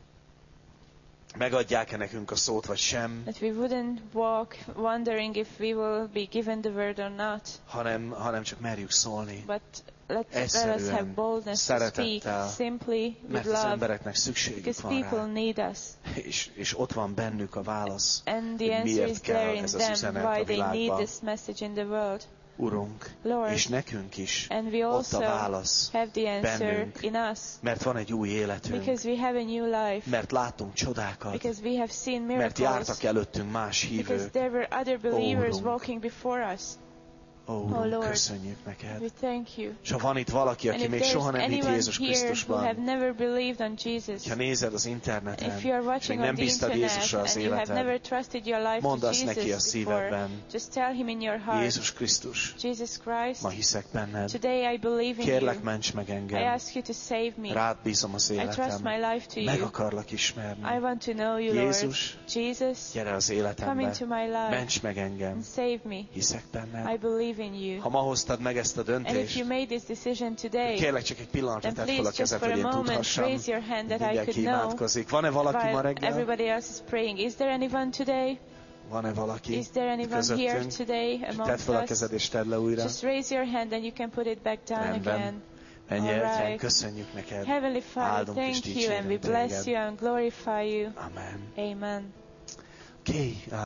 megadják-e nekünk a szót, vagy sem, that we wouldn't walk wondering if we will be given the word or not, hanem, hanem csak merjük szólni. but let, let us Egyszerűen, have boldness to speak szeretettel, simply with Mert az love, embereknek szükségük because van people rá, need us. és, és ott van bennük a válasz. And the hogy answer miért is kell there in ez az them, üzenet why a they need világban. this message in the world. Urunk, Lord, és nekünk is and we ott also a válasz, have the answer bennünk. in us, mert van egy új életünk, because we have a new life, mert láttunk csodákat, because we have seen mert miracles, jártak előttünk más because hívők. there were other believers Urunk. walking before us. Ó, Oh, Urunk, Lord. köszönjük neked. We thank you. És ha van itt valaki, And aki if még there's soha nem hitt anyone Jézus here who have Krisztusban, never believed on Jesus, ha nézed az if interneten, you are és még watching nem on the bíztad internet Jézusra az and you have életed, never trusted your life mondd to azt neki a Jesus before, szívedben, just tell him in your heart, Jézus Krisztus, Jesus Christ, ma hiszek benned, today I believe in kérlek, you. ments meg I engem, ask you to save me. rád bízom az I trust életem, my life to meg you. akarlak ismerni. I want to know you, Lord. Jézus, Jesus, gyere az come életembe, into my life ments meg engem, and save me. hiszek I benned, believe given you. Ha ma hoztad meg ezt a And if döntést, you made this decision today, kérlek csak egy pillanatra then tedd fel a please just kezed, for hogy a én moment tudhassam. raise your hand that I Mindenki could know imádkozik. Van-e valaki ma while reggel? everybody else is praying. Is there anyone today? Van-e valaki Is there anyone here közöttünk? today Tedd amongst fel a us? kezed és tedd le újra. Just raise your hand and you can put it back down Rendben. again. Menj All el, right. köszönjük neked. Heavenly Father, Áldunk és thank you and we dicsérünk bless téged. you and glorify you. Amen. Amen. Oké. Okay.